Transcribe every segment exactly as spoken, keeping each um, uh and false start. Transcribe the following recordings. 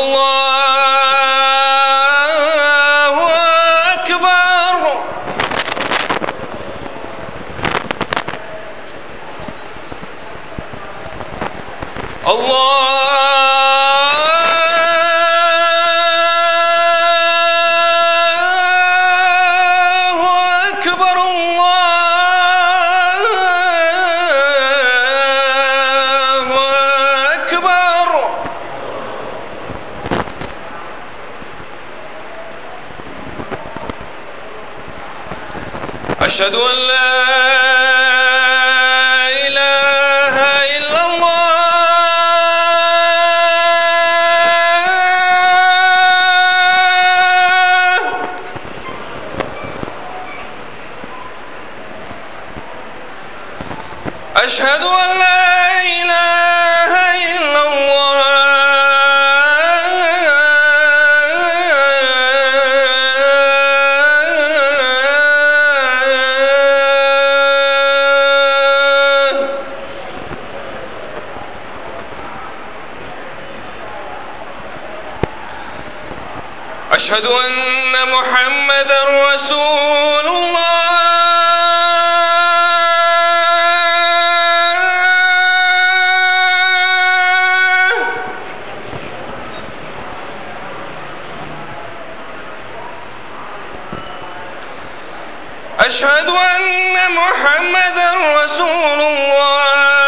الله أكبر. الله أكبر. الله أكبر. أشهد أن لا إله إلا الله. أشهد أن لا إله إلا الله. أشهد أن محمدًا رسول الله. أشهد أن محمدًا رسول الله.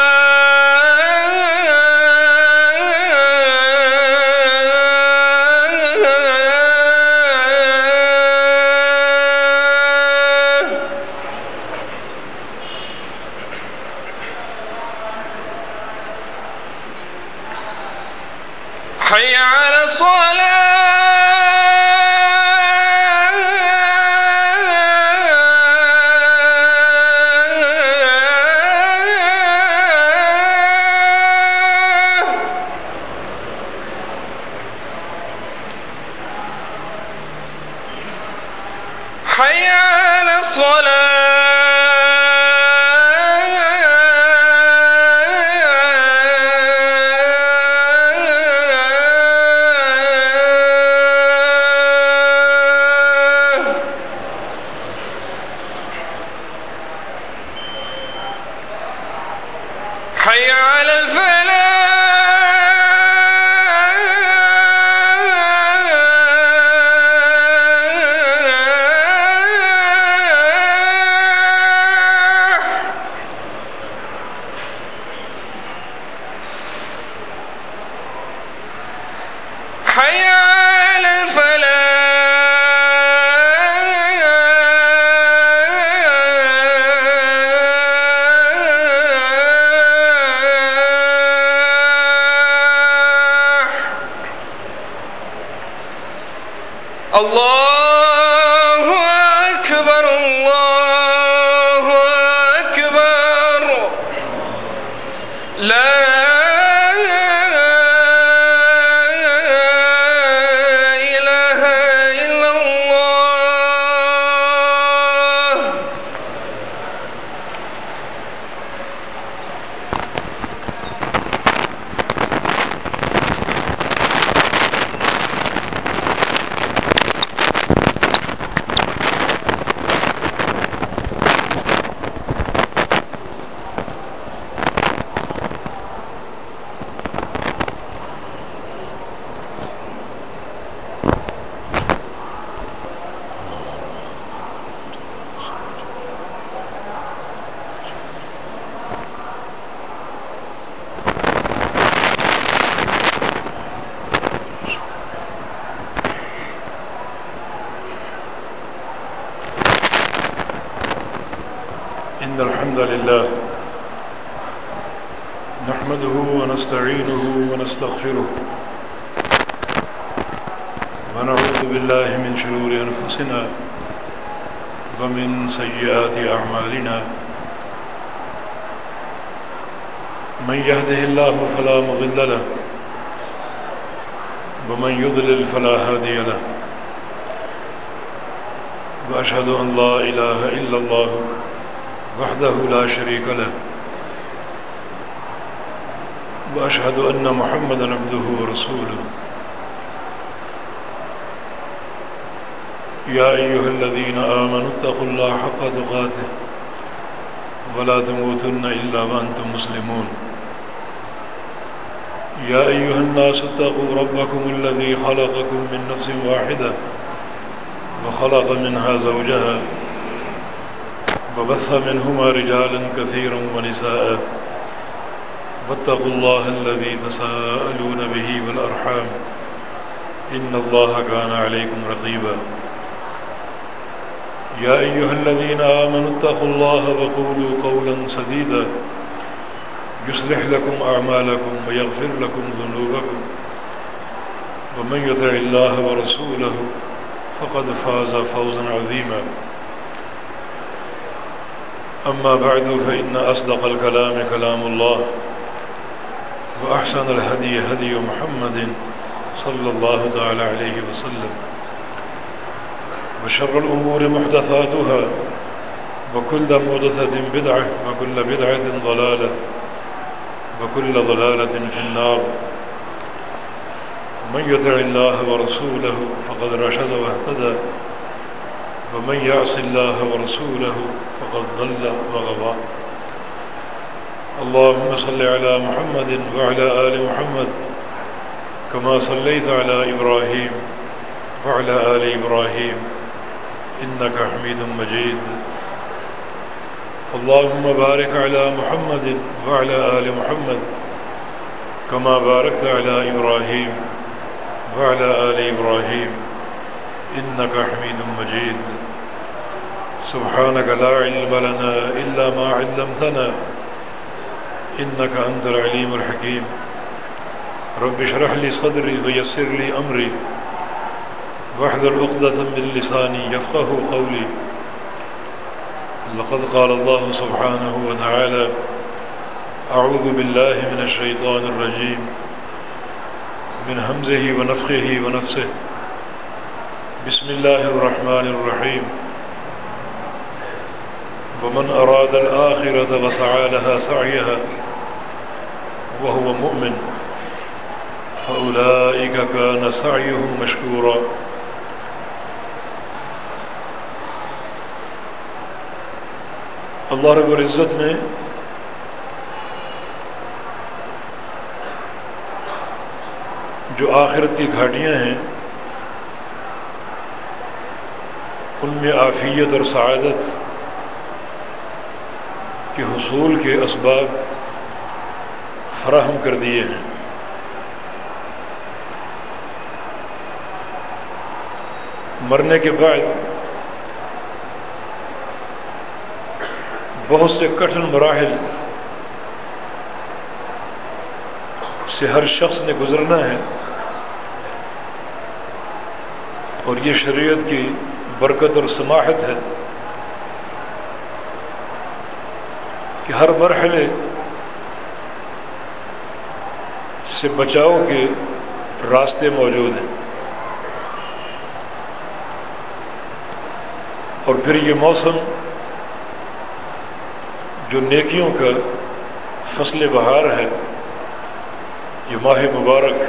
حي على الصلاة. حي على الصلاة. حي على الفلاح. حي على الفلاح. الله أكبر. الله أكبر. لا إله إلا الله. إن الحمد لله نحمده ونستعينه ونستغفره ونعوذ بالله من شرور أنفسنا ومن سيئات أعمالنا. من يهده الله فلا مضل له ومن يضلل فلا هادي له. وأشهد أن لا إله إلا الله وحده لا شريك له وأشهد أن محمدًا عبده ورسوله. يا أيها الذين آمنوا اتقوا الله حق تقاته ولا تموتن إلا وأنتم مسلمون يا أيها الناس اتقوا ربكم الذي خلقكم من نفس واحدة وخلق منها زوجها وبث منهما رجالا كثيرا ونساء واتقوا الله الذي تساءلون به والأرحام إن الله كان عليكم رقيبا يا أيها الذين آمنوا اتقوا الله وقولوا قولا سديدا يصلح لكم أعمالكم ويغفر لكم ذنوبكم ومن يطع الله ورسوله فقد فاز فوزا عظيما أما بعد فإن أصدق الكلام كلام الله وأحسن الهدي هدي محمد صلى الله تعالى عليه وسلم وشر الأمور محدثاتها وكل محدثة بدعة وكل بدعة ضلالة وكل ضلالة في النار من يطع الله ورسوله فقد رشد واهتدى ومن يعص الله ورسوله فقد ضل وغوى اللهم صل على محمد وعلى آل محمد كما صليت على إبراهيم وعلى آل إبراهيم إنك حميد مجيد اللهم بارك على محمد وعلى آل محمد كما باركت على إبراهيم وعلى آل إبراهيم إنك حميد مجيد سبحانك لا علم لنا إلا ما علمتنا إنك أنت العليم الحكيم رب اشرح لي صدري ويسر لي أمري واحلل عقدة من لساني يفقه قولي لقد قال الله سبحانه وتعالى أعوذ بالله من الشيطان الرجيم من همزه ونفخه ونفسه بسم الله الرحمن الرحيم ومن أراد الآخرة وسعى لها سعيها وهو مؤمن فأولئك كان سعيهم مشكورا اللہ رب العزت نے جو آخرت کی گھاٹیاں ہیں ان میں عافیت اور سعادت کے حصول کے اسباب فراہم کر دیے ہیں. مرنے کے بعد بہت سے کٹھن مراحل سے ہر شخص نے گزرنا ہے اور یہ شریعت کی برکت اور سماحت ہے کہ ہر مرحلے سے بچاؤ کے راستے موجود ہیں. اور پھر یہ موسم جو نیکیوں کا فصل بہار ہے، یہ ماہ مبارک،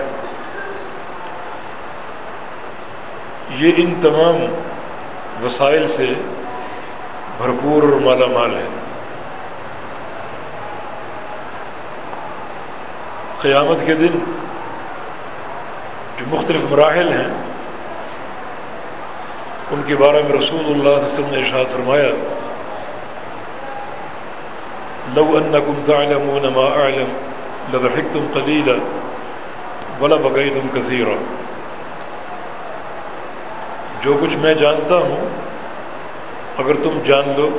یہ ان تمام وسائل سے بھرپور اور مالا مال ہے. قیامت کے دن جو مختلف مراحل ہیں ان کے بارے میں رسول اللہ صلی اللہ علیہ وسلم نے ارشاد فرمایا لو انکم تعلمون ما اعلم لضحکتم قلیلا ولبکیتم کثیرا. جو کچھ میں جانتا ہوں اگر تم جان لو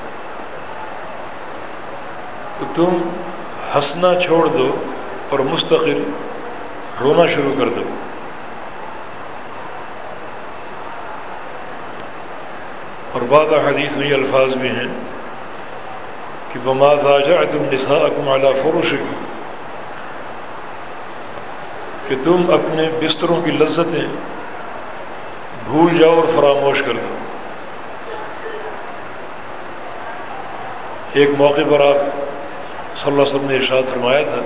تو تم ہنسنا چھوڑ دو اور مستقل رونا شروع کر دو. اور بعض حدیث میں یہ الفاظ بھی ہیں کہ وَمَا ضَاجَعْتُمْ نِسَاءَكُمْ عَلَى فُرُشِكُمْ، کہ تم اپنے بستروں کی لذتیں بھول جاؤ اور فراموش کر دو. ایک موقع پر آپ صلی اللہ علیہ وسلم نے ارشاد فرمایا تھا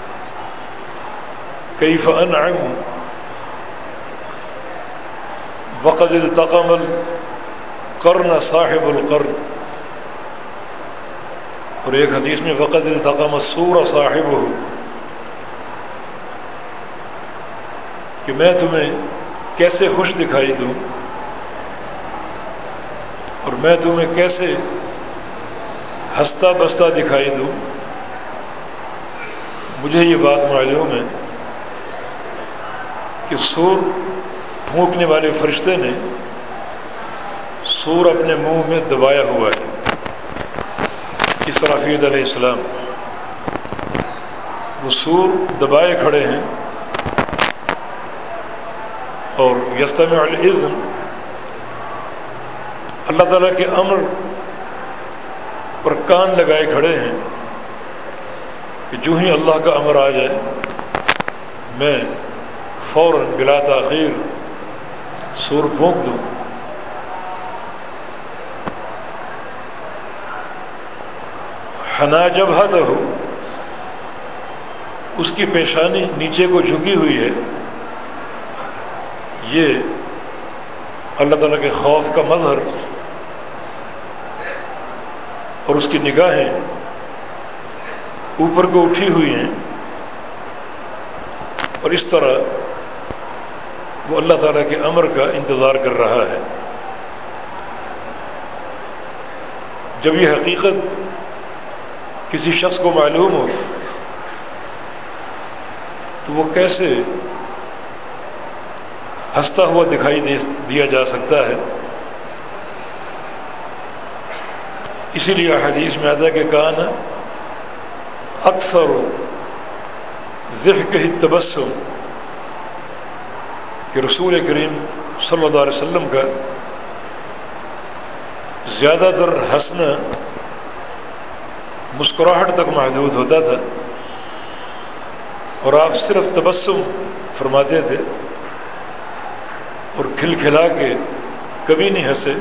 کیف انعم وقد التقم القرن صاحب القرن، اور ایک حدیث میں وقد التقم السور صاحبہ، کہ میں تمہیں کیسے خوش دکھائی دوں اور میں تمہیں کیسے ہنستا بستا دکھائی دوں۔ مجھے یہ بات معلوم ہے کہ سور پھونکنے والے فرشتے نے سور اپنے منہ میں دبایا ہوا ہے، اسرافیل علیہ السلام وہ سور دبائے کھڑے ہیں، اور یستمع الاذن، اللہ تعالیٰ کے امر پر کان لگائے کھڑے ہیں کہ جو ہی اللہ کا امر آ جائے میں فوراً بلا تاخیر سور پھونک دوں۔ حنا جبہتہ، اس کی پیشانی نیچے کو جھکی ہوئی ہے، یہ اللہ تعالیٰ کے خوف کا مظہر، اور اس کی نگاہیں اوپر کو اٹھی ہوئی ہیں، اور اس طرح وہ اللہ تعالیٰ کے امر کا انتظار کر رہا ہے۔ جب یہ حقیقت کسی شخص کو معلوم ہو تو وہ کیسے ہنستا ہوا دکھائی دے دیا جا سکتا ہے؟ اسی لیے حدیث میں آتا ہے کہ کان اکثر ضحکہ التبسم، کہ رسول کریم صلی اللہ علیہ وسلم کا زیادہ تر ہنسنا مسکراہٹ تک محدود ہوتا تھا، اور آپ صرف تبسم فرماتے تھے اور کھل کھلا کے کبھی نہیں ہنسے۔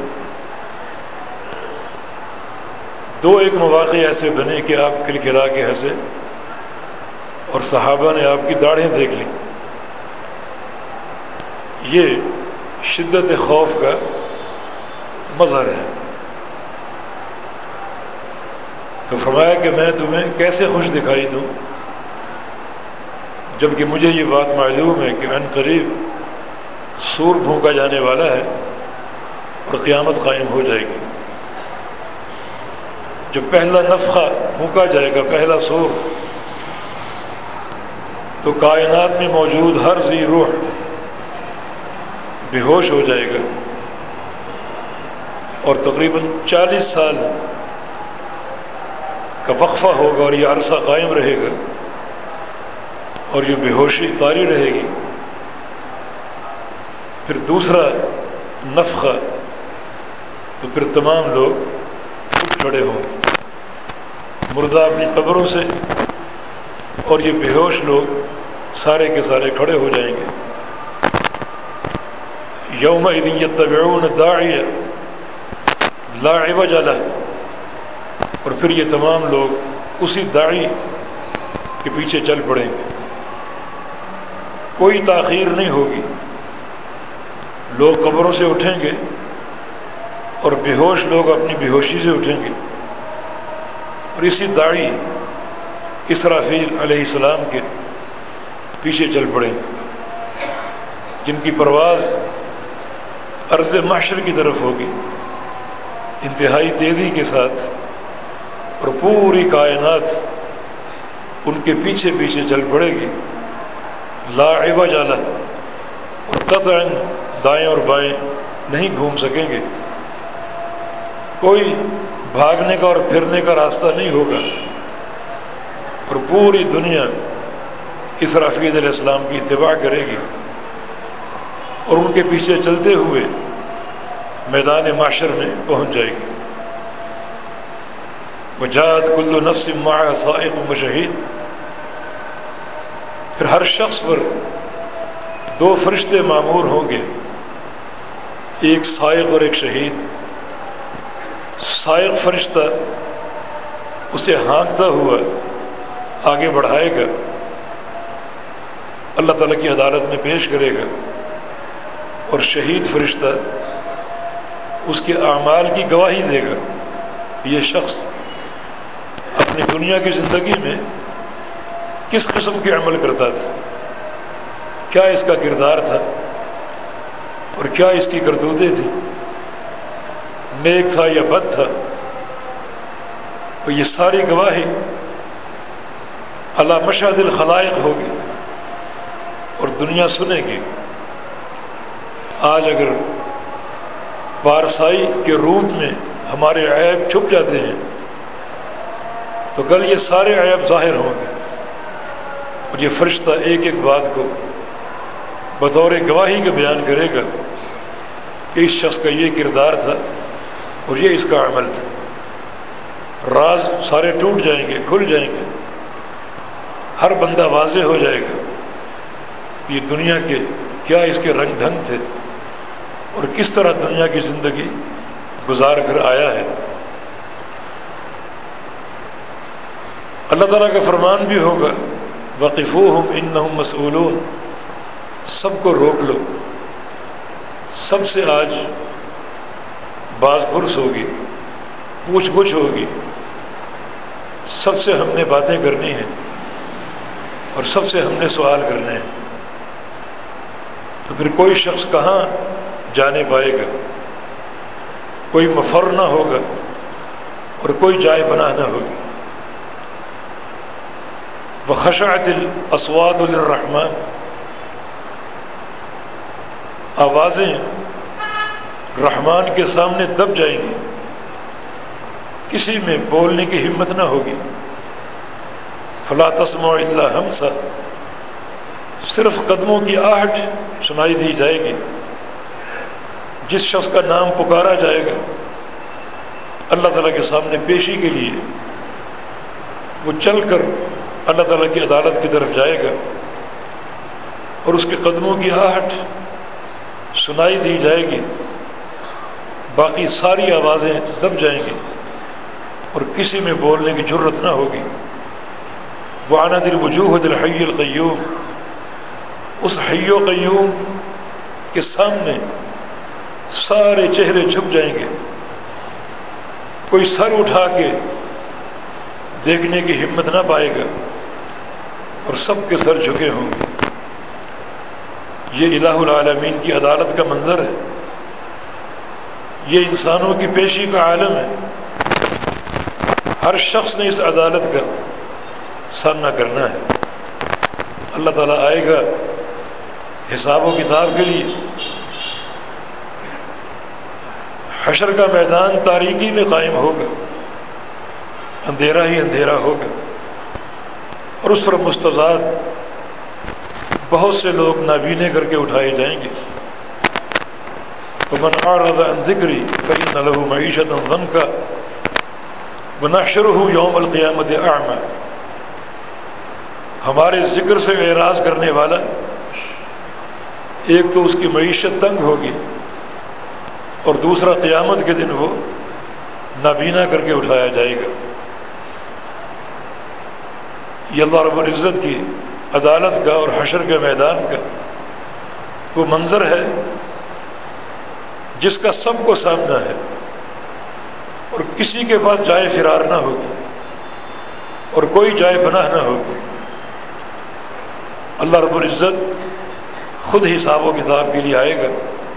دو ایک مواقع ایسے بنے کہ آپ کھل کھلا کے ہنسے اور صحابہ نے آپ کی داڑھیں دیکھ لیں۔ یہ شدت خوف کا مظہر ہے۔ تو فرمایا کہ میں تمہیں کیسے خوش دکھائی دوں، جبکہ مجھے یہ بات معلوم ہے کہ عن قریب سور پھونکا جانے والا ہے اور قیامت قائم ہو جائے گی۔ جب پہلا نفخہ پھونکا جائے گا، پہلا سور، تو کائنات میں موجود ہر ذی روح بے ہوش ہو جائے گا، اور تقریباً چالیس سال کا وقفہ ہوگا اور یہ عرصہ قائم رہے گا، اور یہ بے ہوشی طاری رہے گی۔ پھر دوسرا نفخہ، تو پھر تمام لوگ اٹھ کھڑے ہوں گے، مردہ اپنی قبروں سے، اور یہ بے ہوش لوگ سارے کے سارے کھڑے ہو جائیں گے۔ یومئذ یتبعون الداعی لا عوج لہ، اور پھر یہ تمام لوگ اسی داعی کے پیچھے چل پڑیں گے، کوئی تاخیر نہیں ہوگی۔ لوگ قبروں سے اٹھیں گے اور بے ہوش لوگ اپنی بے ہوشی سے اٹھیں گے، اور اسی داعی اسرافیل علیہ السلام کے پیچھے چل پڑیں گے، جن کی پرواز ارض محشر کی طرف ہوگی انتہائی تیزی کے ساتھ، اور پوری کائنات ان کے پیچھے پیچھے چل پڑے گی، لا عوج لہ، اور قطعاً دائیں اور بائیں نہیں گھوم سکیں گے، کوئی بھاگنے کا اور پھرنے کا راستہ نہیں ہوگا، اور پوری دنیا اسرافیل علیہ السلام کی اتباع کرے گی اور ان کے پیچھے چلتے ہوئے میدان محشر میں پہنچ جائے گی۔ وجاءت کل نفس معها سائق و شہید، پھر ہر شخص پر دو فرشتے مامور ہوں گے، ایک سائق اور ایک شہید۔ سائق فرشتہ اسے ہانکتا ہوا آگے بڑھائے گا، اللہ تعالیٰ کی عدالت میں پیش کرے گا، اور شہید فرشتہ اس کے اعمال کی گواہی دے گا. یہ شخص اپنی دنیا کی زندگی میں کس قسم کے عمل کرتا تھا، کیا اس کا کردار تھا اور کیا اس کی کرتوتیں تھیں، نیک تھا یا بد تھا. اور یہ ساری گواہی علی مشہد الخلائق ہوگی اور دنیا سنے گی. آج اگر پارسائی کے روپ میں ہمارے عیب چھپ جاتے ہیں تو کل یہ سارے عیب ظاہر ہوں گے، اور یہ فرشتہ ایک ایک بات کو بطور گواہی کا بیان کرے گا کہ اس شخص کا یہ کردار تھا اور یہ اس کا عمل تھا. راز سارے ٹوٹ جائیں گے، کھل جائیں گے، ہر بندہ واضح ہو جائے گا یہ دنیا کے کیا اس کے رنگ ڈھنگ تھے اور کس طرح دنیا کی زندگی گزار کر آیا ہے. اللہ تعالیٰ کا فرمان بھی ہوگا وقفوہم انہم مسئولون. سب کو روک لو، سب سے آج باز پرس ہوگی، پوچھ گچھ ہوگی، سب سے ہم نے باتیں کرنی ہیں اور سب سے ہم نے سوال کرنے ہیں. تو پھر کوئی شخص کہاں جانے پائے گا، کوئی مفر نہ ہوگا اور کوئی جائے پناہ نہ ہوگی. وخشعت الاصوات للرحمن. آوازیں رحمان کے سامنے دب جائیں گی، کسی میں بولنے کی ہمت نہ ہوگی. فلا تسمع الا ہمسا. صرف قدموں کی آہٹ سنائی دی جائے گی. جس شخص کا نام پکارا جائے گا اللہ تعالیٰ کے سامنے پیشی کے لیے، وہ چل کر اللہ تعالیٰ کی عدالت کی طرف جائے گا اور اس کے قدموں کی آہٹ سنائی دی جائے گی. باقی ساری آوازیں دب جائیں گی اور کسی میں بولنے کی جرت نہ ہوگی. وعنت الوجوہ للحی القیوم. اس حی و قیوم کے سامنے سارے چہرے جھک جائیں گے، کوئی سر اٹھا کے دیکھنے کی ہمت نہ پائے گا اور سب کے سر جھکے ہوں گے. یہ الہ العالمین کی عدالت کا منظر ہے، یہ انسانوں کی پیشی کا عالم ہے. ہر شخص نے اس عدالت کا سامنا کرنا ہے. اللہ تعالیٰ آئے گا حساب و کتاب کے لیے. حشر کا میدان تاریکی میں قائم ہوگا، اندھیرا ہی اندھیرا ہوگا اور اس پر مستضاد بہت سے لوگ نابینے کر کے اٹھائے جائیں گے. ومن اعرض عن ذکری فإن له معیشة ضنکا ونحشره یوم القیامت اعمی. ہمارے ذکر سے اعراض کرنے والا ایک تو اس کی معیشت تنگ ہوگی اور دوسرا قیامت کے دن وہ نابینا کر کے اٹھایا جائے گا. یہ اللہ رب العزت کی عدالت کا اور حشر کے میدان کا وہ منظر ہے جس کا سب کو سامنا ہے اور کسی کے پاس جائے فرار نہ ہوگی اور کوئی جائے پناہ نہ ہوگی. اللہ رب العزت خود حساب و کتاب کے لیے آئے گا.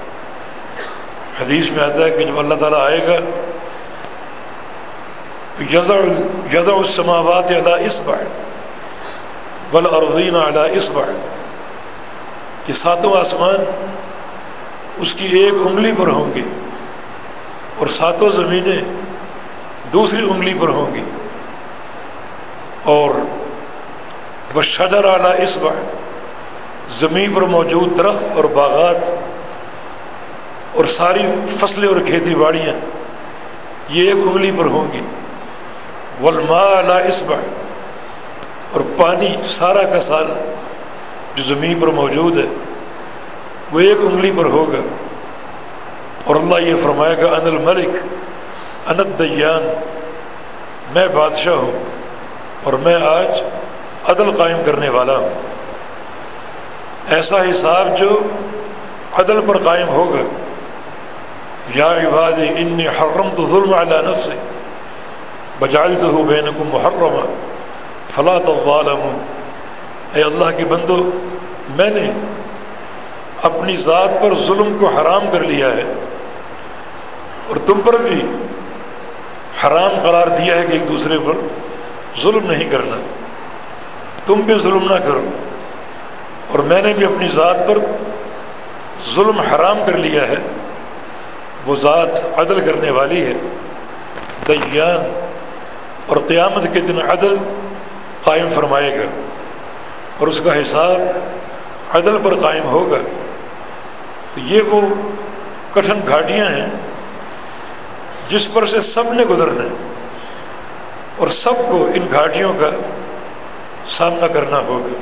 حدیث میں آتا ہے کہ جب اللہ تعالیٰ آئے گا تو یضع یضع السماوات علی اصبع والارضین علی اصبع. کہ ساتوں آسمان اس کی ایک انگلی پر ہوں گے اور ساتوں زمینیں دوسری انگلی پر ہوں گی. اور والشجر علی اصبع. زمین پر موجود درخت اور باغات اور ساری فصلیں اور کھیتی باڑیاں یہ ایک انگلی پر ہوں گی. والماء علی اصبع. اور پانی سارا کا سارا جو زمین پر موجود ہے وہ ایک انگلی پر ہوگا. اور اللہ یہ فرمائے گا انا الملک انا الدیان. میں بادشاہ ہوں اور میں آج عدل قائم کرنے والا ہوں. ایسا حساب جو عدل پر قائم ہوگا. یا عبادی انی حرمت الظلم علی نفسی وجعلتہ بینکم محرما فلا تظالموا. اے اللہ کے بندو، میں نے اپنی ذات پر ظلم کو حرام کر لیا ہے اور تم پر بھی حرام قرار دیا ہے کہ ایک دوسرے پر ظلم نہیں کرنا. تم بھی ظلم نہ کرو، اور میں نے بھی اپنی ذات پر ظلم حرام کر لیا ہے. وہ ذات عدل کرنے والی ہے، دیان، اور قیامت کے دن عدل قائم فرمائے گا اور اس کا حساب عدل پر قائم ہوگا. تو یہ وہ کٹھن گھاٹیاں ہیں جس پر سے سب نے گزرنا ہے، اور سب کو ان گھاٹیوں کا سامنا کرنا ہوگا،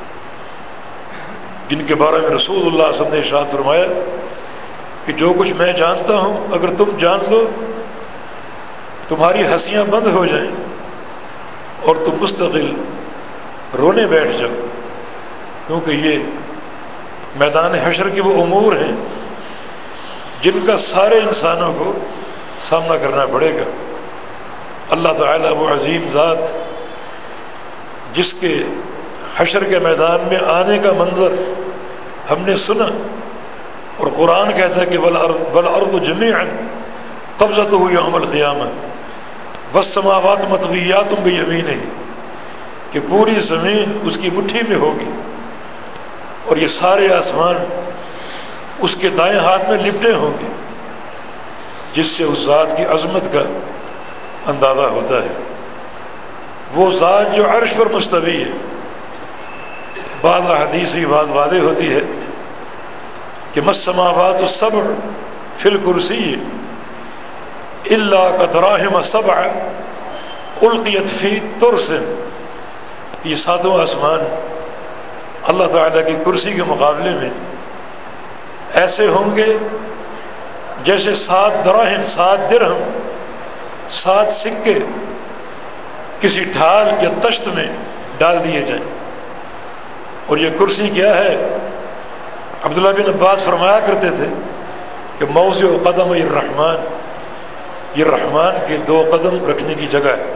جن کے بارے میں رسول اللہ صلی اللہ علیہ وسلم نے ارشاد فرمایا کہ جو کچھ میں جانتا ہوں اگر تم جان لو تمہاری ہنسیاں بند ہو جائیں اور تم مستقل رونے بیٹھ جاؤ، کیونکہ یہ میدان حشر کے وہ امور ہیں جن کا سارے انسانوں کو سامنا کرنا پڑے گا. اللہ تعالیٰ وہ عظیم ذات جس کے حشر کے میدان میں آنے کا منظر ہم نے سنا، اور قرآن کہتا ہے کہ والارض جمیعا قبضتہ یوم القیامہ والسماوات مطویات بیمینہ، کہ پوری زمین اس کی مٹھی میں ہوگی اور یہ سارے آسمان اس کے دائیں ہاتھ میں لپٹے ہوں گے، جس سے اس ذات کی عظمت کا اندازہ ہوتا ہے. وہ ذات جو عرش پر مستوی ہے. بعض احادیث کی بات واضح ہوتی ہے کہ مَسَّمَاوَاتُ السَّبْعُ فِي الْكُرْسِيِّ إِلَّا كَدْرَاهِمَ سَبْعَ أُلْقِيَتْ فِي تُرْسٍ. یہ ساتوں آسمان اللہ تعالیٰ کی کرسی کے مقابلے میں ایسے ہوں گے جیسے سات دراہم، سات درہم، سات سکے کسی ڈھال یا تشت میں ڈال دیے جائیں. اور یہ کرسی کیا ہے؟ عبداللہ بن عباس فرمایا کرتے تھے کہ موضع قدم الرحمن، یہ رحمان کے دو قدم رکھنے کی جگہ ہے.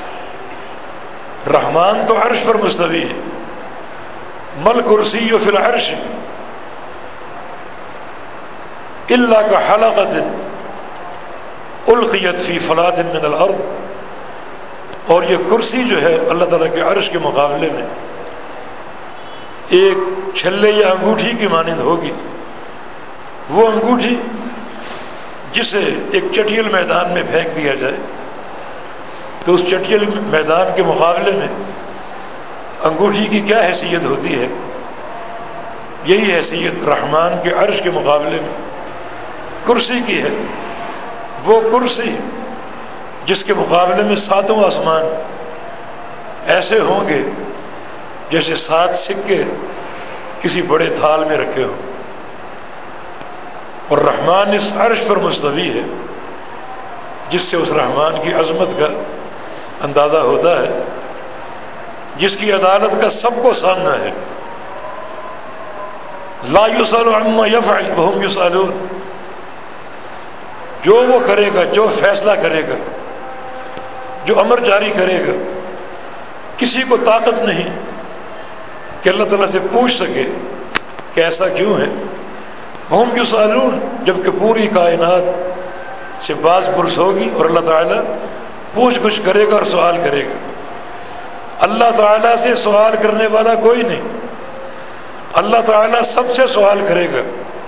رحمان تو عرش پر مستوی ہے. مل کرسی فی العرش الا کحلقۃ القیت فی فلاۃ من الارض. اور یہ کرسی جو ہے اللہ تعالیٰ کے عرش کے مقابلے میں ایک چھلے یا انگوٹھی کی مانند ہوگی. وہ انگوٹھی جسے ایک چٹیل میدان میں پھینک دیا جائے تو اس چٹیل میدان کے مقابلے میں انگوٹھی کی کیا حیثیت ہوتی ہے؟ یہی حیثیت رحمان کے عرش کے مقابلے میں کرسی کی ہے. وہ کرسی جس کے مقابلے میں ساتوں آسمان ایسے ہوں گے جیسے سات سکے کسی بڑے تھال میں رکھے ہوں. اور رحمان اس عرش پر مستوی ہے، جس سے اس رحمان کی عظمت کا اندازہ ہوتا ہے، جس کی عدالت کا سب کو سامنا ہے. لا یسأل عما یفعل وہم یسألون. جو وہ کرے گا، جو فیصلہ کرے گا، جو امر جاری کرے گا، کسی کو طاقت نہیں کہ اللہ تعالیٰ سے پوچھ سکے کہ ایسا کیوں ہے. ہم یسألون، جبکہ پوری کائنات سے باز پرس ہوگی اور اللہ تعالیٰ پوچھ گچھ کرے گا اور سوال کرے گا. اللہ تعالیٰ سے سوال کرنے والا کوئی نہیں. اللہ تعالیٰ سب سے سوال کرے گا.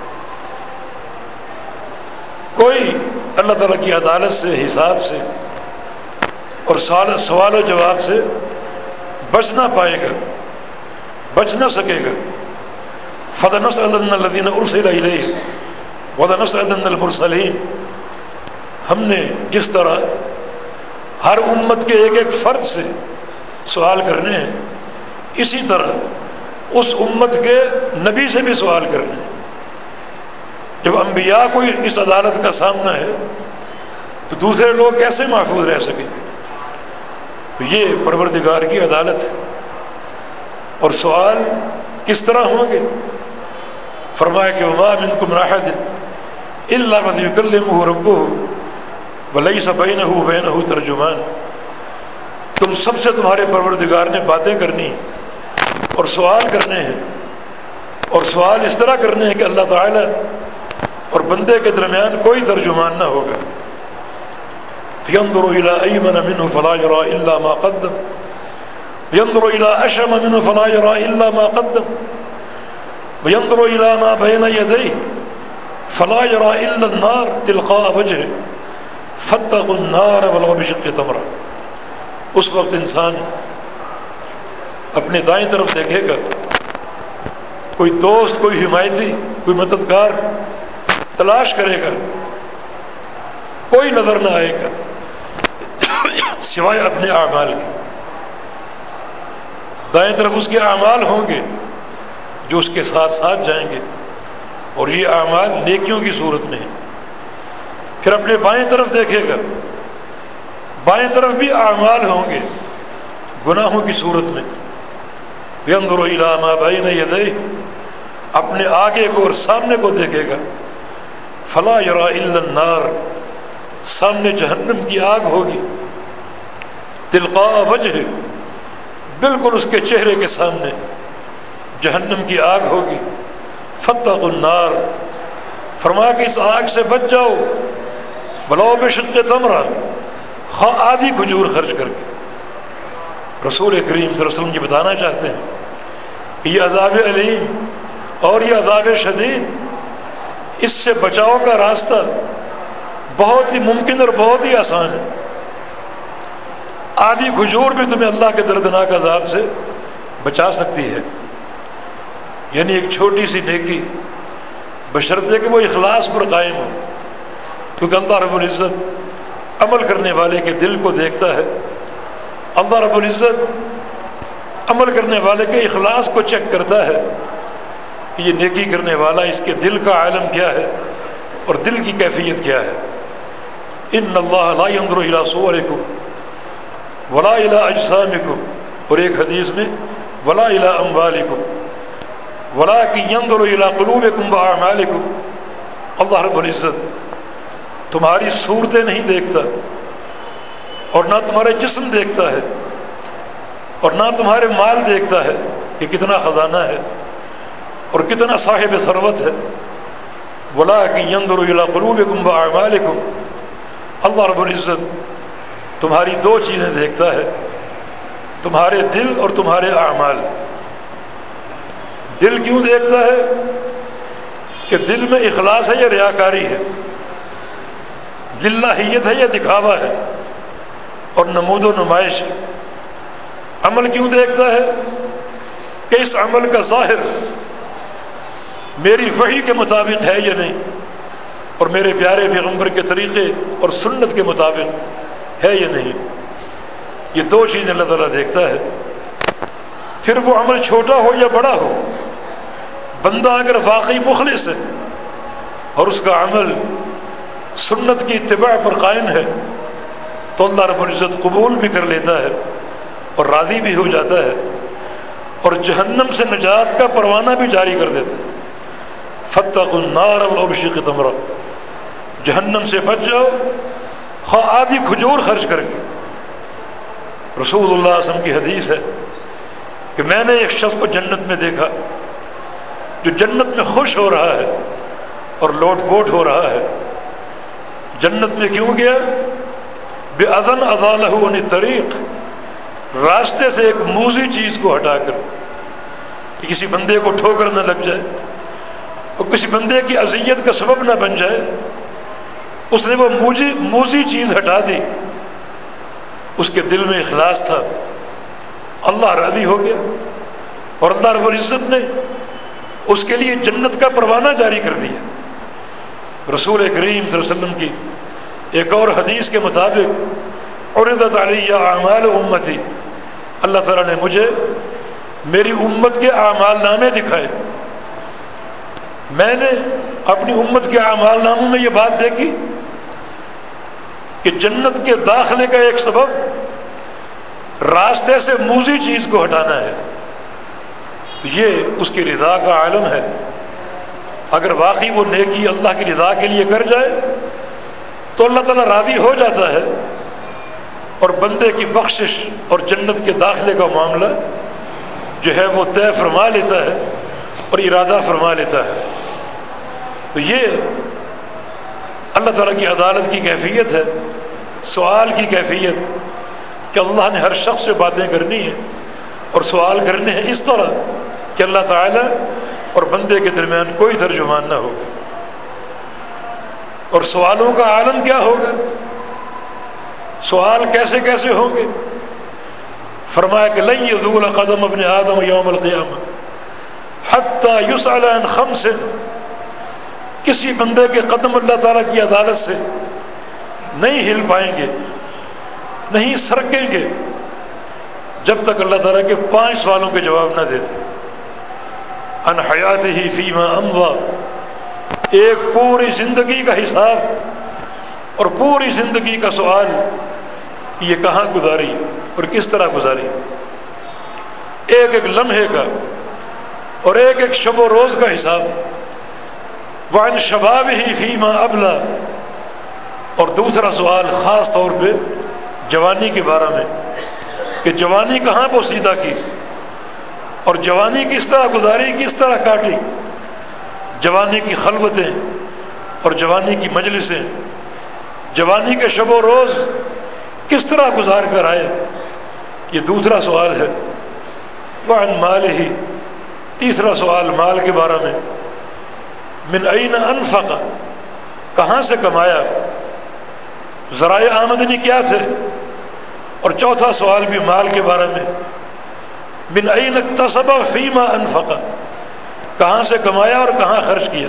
کوئی اللہ تعالیٰ کی عدالت سے، حساب سے اور سوال و جواب سے بچ نہ پائے گا، بچ نہ سکے گا. فَلَنَسْأَلَنَّ الَّذِينَ أُرْسِلَ إِلَيْهِمْ وَلَنَسْأَلَنَّ الْمُرْسَلِينَ. ہم نے جس طرح ہر امت کے ایک ایک فرد سے سوال کرنے ہیں، اسی طرح اس امت کے نبی سے بھی سوال کرنے ہیں. جب انبیاء کو اس عدالت کا سامنا ہے تو دوسرے لوگ کیسے محفوظ رہ سکیں گے؟ تو یہ پروردگار کی عدالت. اور سوال کس طرح ہوں گے؟ فرمایا کہ وما منکم من احد الا یکلمہ ربہ ولیس بینہ وبینہ ترجمان، تم سب سے تمہارے پروردگار نے باتیں کرنی اور سوال کرنے ہیں، اور سوال اس طرح کرنے ہیں کہ اللہ تعالیٰ اور بندے کے درمیان کوئی ترجمان نہ ہوگا۔ فینظر الی ایمن منہ فلا یری الا ما قدم وینظر الی اشم منہ فلا یری الا ما قدم وینظر الی ما بین یدیہ فلا یری الا النار تلقاء وجہہ فاتقوا النار ولو بشق تمرہ۔ اس وقت انسان اپنے دائیں طرف دیکھے گا، کوئی دوست، کوئی حمایتی، کوئی مددگار تلاش کرے گا، کوئی نظر نہ آئے گا سوائے اپنے اعمال کے۔ دائیں طرف اس کے اعمال ہوں گے جو اس کے ساتھ ساتھ جائیں گے، اور یہ اعمال نیکیوں کی صورت میں ہیں۔ پھر اپنے بائیں طرف دیکھے گا، بائیں طرف بھی اعمال ہوں گے گناہوں کی صورت میں۔ ينظر الى ما بین یدیہ، اپنے آگے کو اور سامنے کو دیکھے گا، فلا یری الا النار، سامنے جہنم کی آگ ہوگی، تلقاء وجہ، بالکل اس کے چہرے کے سامنے جہنم کی آگ ہوگی۔ فاتقوا النار، فرمایا کہ اس آگ سے بچ جاؤ، ولو بشق تمرہ، خواہ آدھی کھجور خرچ کر کے۔ رسول کریم صلی اللہ علیہ وسلم یہ بتانا چاہتے ہیں کہ یہ عذاب علیم اور یہ عذاب شدید، اس سے بچاؤ کا راستہ بہت ہی ممکن اور بہت ہی آسان ہے۔ آدھی کھجور بھی تمہیں اللہ کے دردناک عذاب سے بچا سکتی ہے، یعنی ایک چھوٹی سی نیکی، بشرطے کہ وہ اخلاص پر قائم ہو، کیونکہ اللہ رب العزت عمل کرنے والے کے دل کو دیکھتا ہے۔ اللہ رب العزت عمل کرنے والے کے اخلاص کو چیک کرتا ہے کہ یہ نیکی کرنے والا، اس کے دل کا عالم کیا ہے اور دل کی کیفیت کیا ہے۔ ان اللہ لا ينظر الى صورکم ولا الى اجسامکم، اور ایک حدیث میں ولا الى اموالکم ولکن ينظر الى قلوبکم واعمالکم، اللہ رب العزت تمہاری صورتیں نہیں دیکھتا، اور نہ تمہارے جسم دیکھتا ہے، اور نہ تمہارے مال دیکھتا ہے کہ کتنا خزانہ ہے اور کتنا صاحب ثروت ہے، وَلَٰكِن يَنظُرُ إِلَىٰ قُلُوبِكُمْ وَأَعْمَالِكُمْ، اللہ رب العزت تمہاری دو چیزیں دیکھتا ہے، تمہارے دل اور تمہارے اعمال۔ دل کیوں دیکھتا ہے؟ کہ دل میں اخلاص ہے یا ریاکاری ہے، للہیت ہے یا دکھاوا ہے اور نمود و نمائش ہے۔ عمل کیوں دیکھتا ہے؟ کہ اس عمل کا ظاہر میری وحی کے مطابق ہے یا نہیں، اور میرے پیارے پیغمبر کے طریقے اور سنت کے مطابق ہے یا نہیں۔ یہ دو چیزیں اللہ تعالیٰ دیکھتا ہے۔ پھر وہ عمل چھوٹا ہو یا بڑا ہو، بندہ اگر واقعی مخلص ہے اور اس کا عمل سنت کی اتباع پر قائم ہے تو اللہ رب العزت قبول بھی کر لیتا ہے اور راضی بھی ہو جاتا ہے، اور جہنم سے نجات کا پروانہ بھی جاری کر دیتا ہے۔ فاتقوا النار ولو بشق تمرہ، جہنم سے بچ جاؤ خواہ آدھی کھجور خرچ کر کے۔ رسول اللہ صلی اللہ علیہ وسلم کی حدیث ہے کہ میں نے ایک شخص کو جنت میں دیکھا جو جنت میں خوش ہو رہا ہے اور لوٹ پوٹ ہو رہا ہے۔ جنت میں کیوں گیا؟ بِأَذَنْ أَذَالَهُ عَنِ الطَّرِيقِ، راستے سے ایک موذی چیز کو ہٹا کر، کہ کسی بندے کو ٹھوکر نہ لگ جائے اور کسی بندے کی اذیت کا سبب نہ بن جائے، اس نے وہ موذی موذی چیز ہٹا دی۔ اس کے دل میں اخلاص تھا، اللہ راضی ہو گیا، اور اللہ رب العزت نے اس کے لیے جنت کا پروانہ جاری کر دیا۔ رسول کریم صلی اللہ علیہ وسلم کی ایک اور حدیث کے مطابق عرضت علی اعمال امتی، اللہ تعالیٰ نے مجھے میری امت کے اعمال نامے دکھائے۔ میں نے اپنی امت کے اعمال ناموں میں یہ بات دیکھی کہ جنت کے داخلے کا ایک سبب راستے سے موذی چیز کو ہٹانا ہے، تو یہ اس کی رضا کا عالم ہے۔ اگر واقعی وہ نیکی اللہ کی رضا کے لیے کر جائے تو اللہ تعالیٰ راضی ہو جاتا ہے اور بندے کی بخشش اور جنت کے داخلے کا معاملہ جو ہے وہ طے فرما لیتا ہے اور ارادہ فرما لیتا ہے۔ تو یہ اللہ تعالیٰ کی عدالت کی کیفیت ہے، سوال کی کیفیت کہ اللہ نے ہر شخص سے باتیں کرنی ہیں اور سوال کرنے ہیں اس طرح کہ اللہ تعالیٰ اور بندے کے درمیان کوئی ترجمان نہ ہوگا۔ اور سوالوں کا عالم کیا ہوگا، سوال کیسے کیسے ہوں گے؟ فرمایا کہ لن یزول قدم ابن آدم یوم القیامہ حتی یسأل عن خمس، کسی بندے کے قدم اللہ تعالیٰ کی عدالت سے نہیں ہل پائیں گے، نہیں سرکیں گے جب تک اللہ تعالیٰ کے پانچ سوالوں کے جواب نہ دیتے۔ عن حیاتہ فیما امضی، ایک پوری زندگی کا حساب اور پوری زندگی کا سوال کہ یہ کہاں گزاری اور کس طرح گزاری، ایک ایک لمحے کا اور ایک ایک شب و روز کا حساب۔ وعن شبابہ فیما ابلا، اور دوسرا سوال خاص طور پہ جوانی کے بارے میں کہ جوانی کہاں پوسیدہ کی اور جوانی کس طرح گزاری، کس طرح کاٹی، جوانی کی خلوتیں اور جوانی کی مجلسیں، جوانی کے شب و روز کس طرح گزار کر آئے، یہ دوسرا سوال ہے۔ وعن مالہ، تیسرا سوال مال کے بارے میں، من این انفق، کہاں سے کمایا، ذرائع آمدنی کیا تھے، اور چوتھا سوال بھی مال کے بارے میں، من این اکتسب فیما انفق، کہاں سے کمایا اور کہاں خرچ کیا۔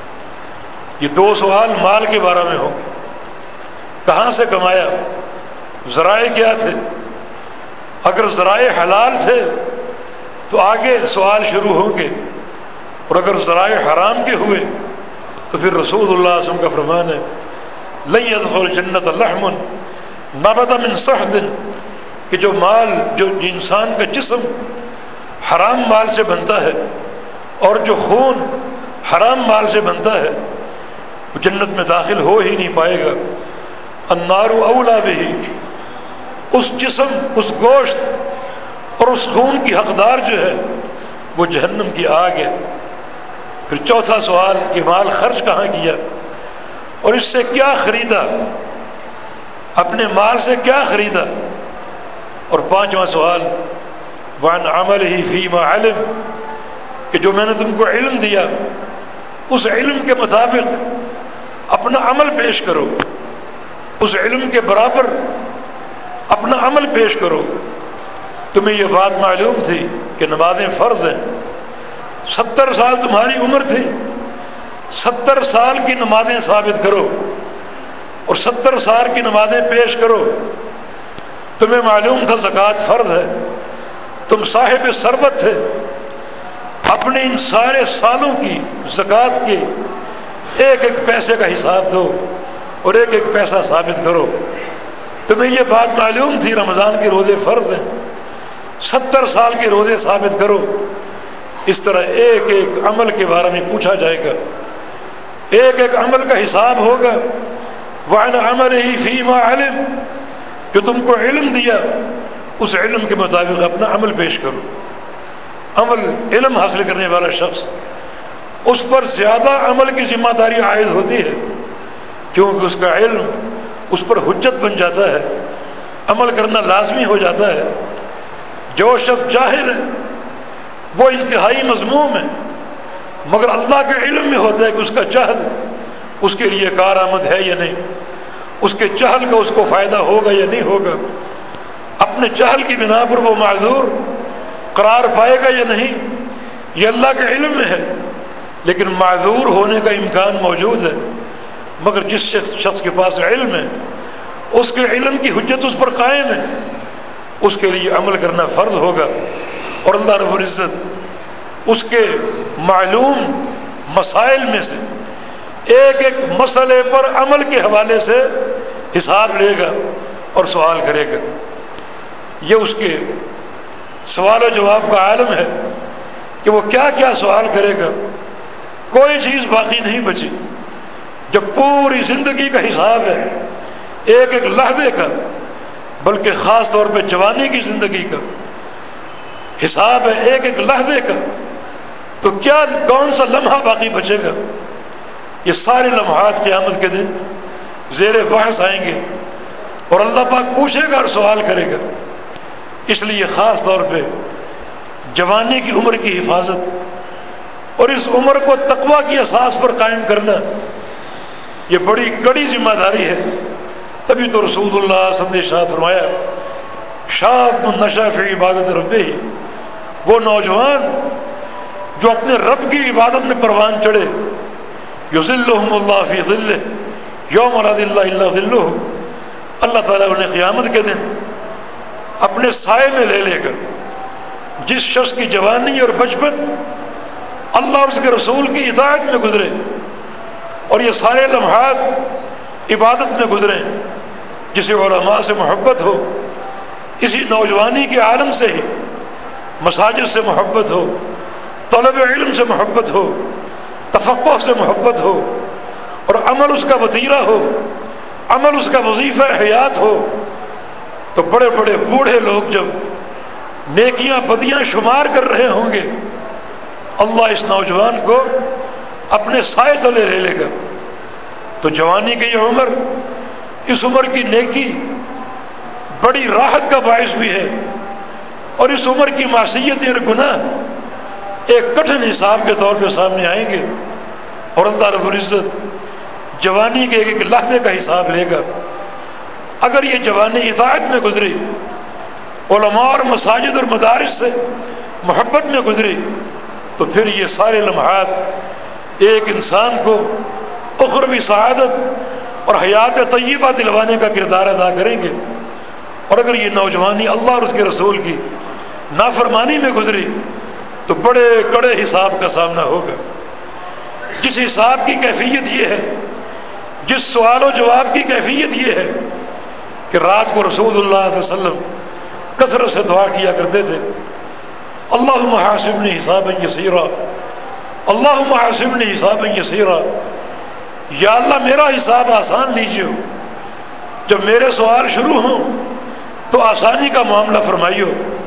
یہ دو سوال مال کے بارے میں ہوں گے، کہاں سے کمایا، ذرائع کیا تھے، اگر ذرائع حلال تھے تو آگے سوال شروع ہوں گے، اور اگر ذرائع حرام کے ہوئے تو پھر رسول اللہ صلی اللہ علیہ وسلم کا فرمان ہے لن يدخل جنت لحم نبت من صحت، کہ جو مال، جو انسان کا جسم حرام مال سے بنتا ہے اور جو خون حرام مال سے بنتا ہے وہ جنت میں داخل ہو ہی نہیں پائے گا۔ النار اولا بہ، اس جسم، اس گوشت اور اس خون کی حقدار جو ہے وہ جہنم کی آگ ہے۔ پھر چوتھا سوال کہ مال خرچ کہاں کیا اور اس سے کیا خریدا، اپنے مال سے کیا خریدا۔ اور پانچواں سوال وعن عملہ فیما علم، کہ جو میں نے تم کو علم دیا اس علم کے مطابق اپنا عمل پیش کرو، اس علم کے برابر اپنا عمل پیش کرو۔ تمہیں یہ بات معلوم تھی کہ نمازیں فرض ہیں، ستر سال تمہاری عمر تھی، ستر سال کی نمازیں ثابت کرو اور ستر سال کی نمازیں پیش کرو۔ تمہیں معلوم تھا زکوٰۃ فرض ہے، تم صاحب ثروت تھے، اپنے ان سارے سالوں کی زکوٰۃ کے ایک ایک پیسے کا حساب دو اور ایک ایک پیسہ ثابت کرو۔ تمہیں یہ بات معلوم تھی رمضان کے روزے فرض ہیں، ستر سال کے روزے ثابت کرو۔ اس طرح ایک ایک عمل کے بارے میں پوچھا جائے گا، ایک ایک عمل کا حساب ہوگا۔ وعن عملہ فیما علم، جو تم کو علم دیا اس علم کے مطابق اپنا عمل پیش کرو۔ عمل، علم حاصل کرنے والا شخص، اس پر زیادہ عمل کی ذمہ داری عائد ہوتی ہے کیونکہ اس کا علم اس پر حجت بن جاتا ہے، عمل کرنا لازمی ہو جاتا ہے۔ جو شخص جاہل ہے وہ انتہائی مذموم ہے، مگر اللہ کے علم میں ہوتا ہے کہ اس کا جہل اس کے لیے کارآمد ہے یا نہیں، اس کے جہل کا اس کو فائدہ ہوگا یا نہیں ہوگا، اپنے جہل کی بنا پر وہ معذور قرار پائے گا یا نہیں، یہ اللہ کے علم میں ہے۔ لیکن معذور ہونے کا امکان موجود ہے، مگر جس شخص شخص کے پاس علم ہے اس کے علم کی حجت اس پر قائم ہے، اس کے لیے عمل کرنا فرض ہوگا، اور اللہ رب العزت اس کے معلوم مسائل میں سے ایک ایک مسئلے پر عمل کے حوالے سے حساب لے گا اور سوال کرے گا۔ یہ اس کے سوال و جواب کا عالم ہے کہ وہ کیا کیا سوال کرے گا۔ کوئی چیز باقی نہیں بچی. جب پوری زندگی کا حساب ہے ایک ایک لحظے کا، بلکہ خاص طور پہ جوانی کی زندگی کا حساب ہے ایک ایک لحظے کا، تو کیا کون سا لمحہ باقی بچے گا؟ یہ سارے لمحات قیامت کے دن زیر بحث آئیں گے اور اللہ پاک پوچھے گا اور سوال کرے گا. اس لیے خاص طور پہ جوانی کی عمر کی حفاظت اور اس عمر کو تقویٰ کی اساس پر قائم کرنا یہ بڑی کڑی ذمہ داری ہے. تبھی تو رسول اللہ صلی اللہ علیہ وسلم نے ارشاد فرمایا شاب نشأ فی عبادت ربہ، وہ نوجوان جو اپنے رب کی عبادت میں پروان چڑھے، یظلہم اللہ فی ظلہ یوم لا ظل الا ظلہ، اللہ تعالیٰ انہیں قیامت کے دن اپنے سائے میں لے لے گا. جس شخص کی جوانی اور بچپن اللہ اور اس کے رسول کی اطاعت میں گزرے اور یہ سارے لمحات عبادت میں گزریں، جسے علماء سے محبت ہو، اسی نوجوانی کے عالم سے ہی مساجد سے محبت ہو، طلب علم سے محبت ہو، تفقہ سے محبت ہو، اور عمل اس کا وتیرہ ہو، عمل اس کا وظیفہ حیات ہو، تو بڑے بڑے بوڑھے لوگ جب نیکیاں بدیاں شمار کر رہے ہوں گے اللہ اس نوجوان کو اپنے سائے تلے لے لے گا. تو جوانی کی یہ عمر، اس عمر کی نیکی بڑی راحت کا باعث بھی ہے، اور اس عمر کی معصیتیں اور گناہ ایک کٹھن حساب کے طور پہ سامنے آئیں گے اور اللہ رب العزت جوانی کے ایک ایک لحظے کا حساب لے گا. اگر یہ جوانی اطاعت میں گزری، علماء اور مساجد اور مدارس سے محبت میں گزری، تو پھر یہ سارے لمحات ایک انسان کو اخروی سعادت اور حیات طیبہ دلوانے کا کردار ادا کریں گے. اور اگر یہ نوجوانی اللہ اور اس کے رسول کی نافرمانی میں گزری تو بڑے کڑے حساب کا سامنا ہوگا. جس حساب کی کیفیت یہ ہے، جس سوال و جواب کی کیفیت یہ ہے کہ رات کو رسول اللہ صلی اللہ علیہ وسلم کثرت سے دعا کیا کرتے تھے اللہم حاسبنی حسابا یسیرا، اللہم حاسبنی حسابا یسیرا، یا اللہ میرا حساب آسان لیجیے، جب میرے سوال شروع ہوں تو آسانی کا معاملہ فرمائیو،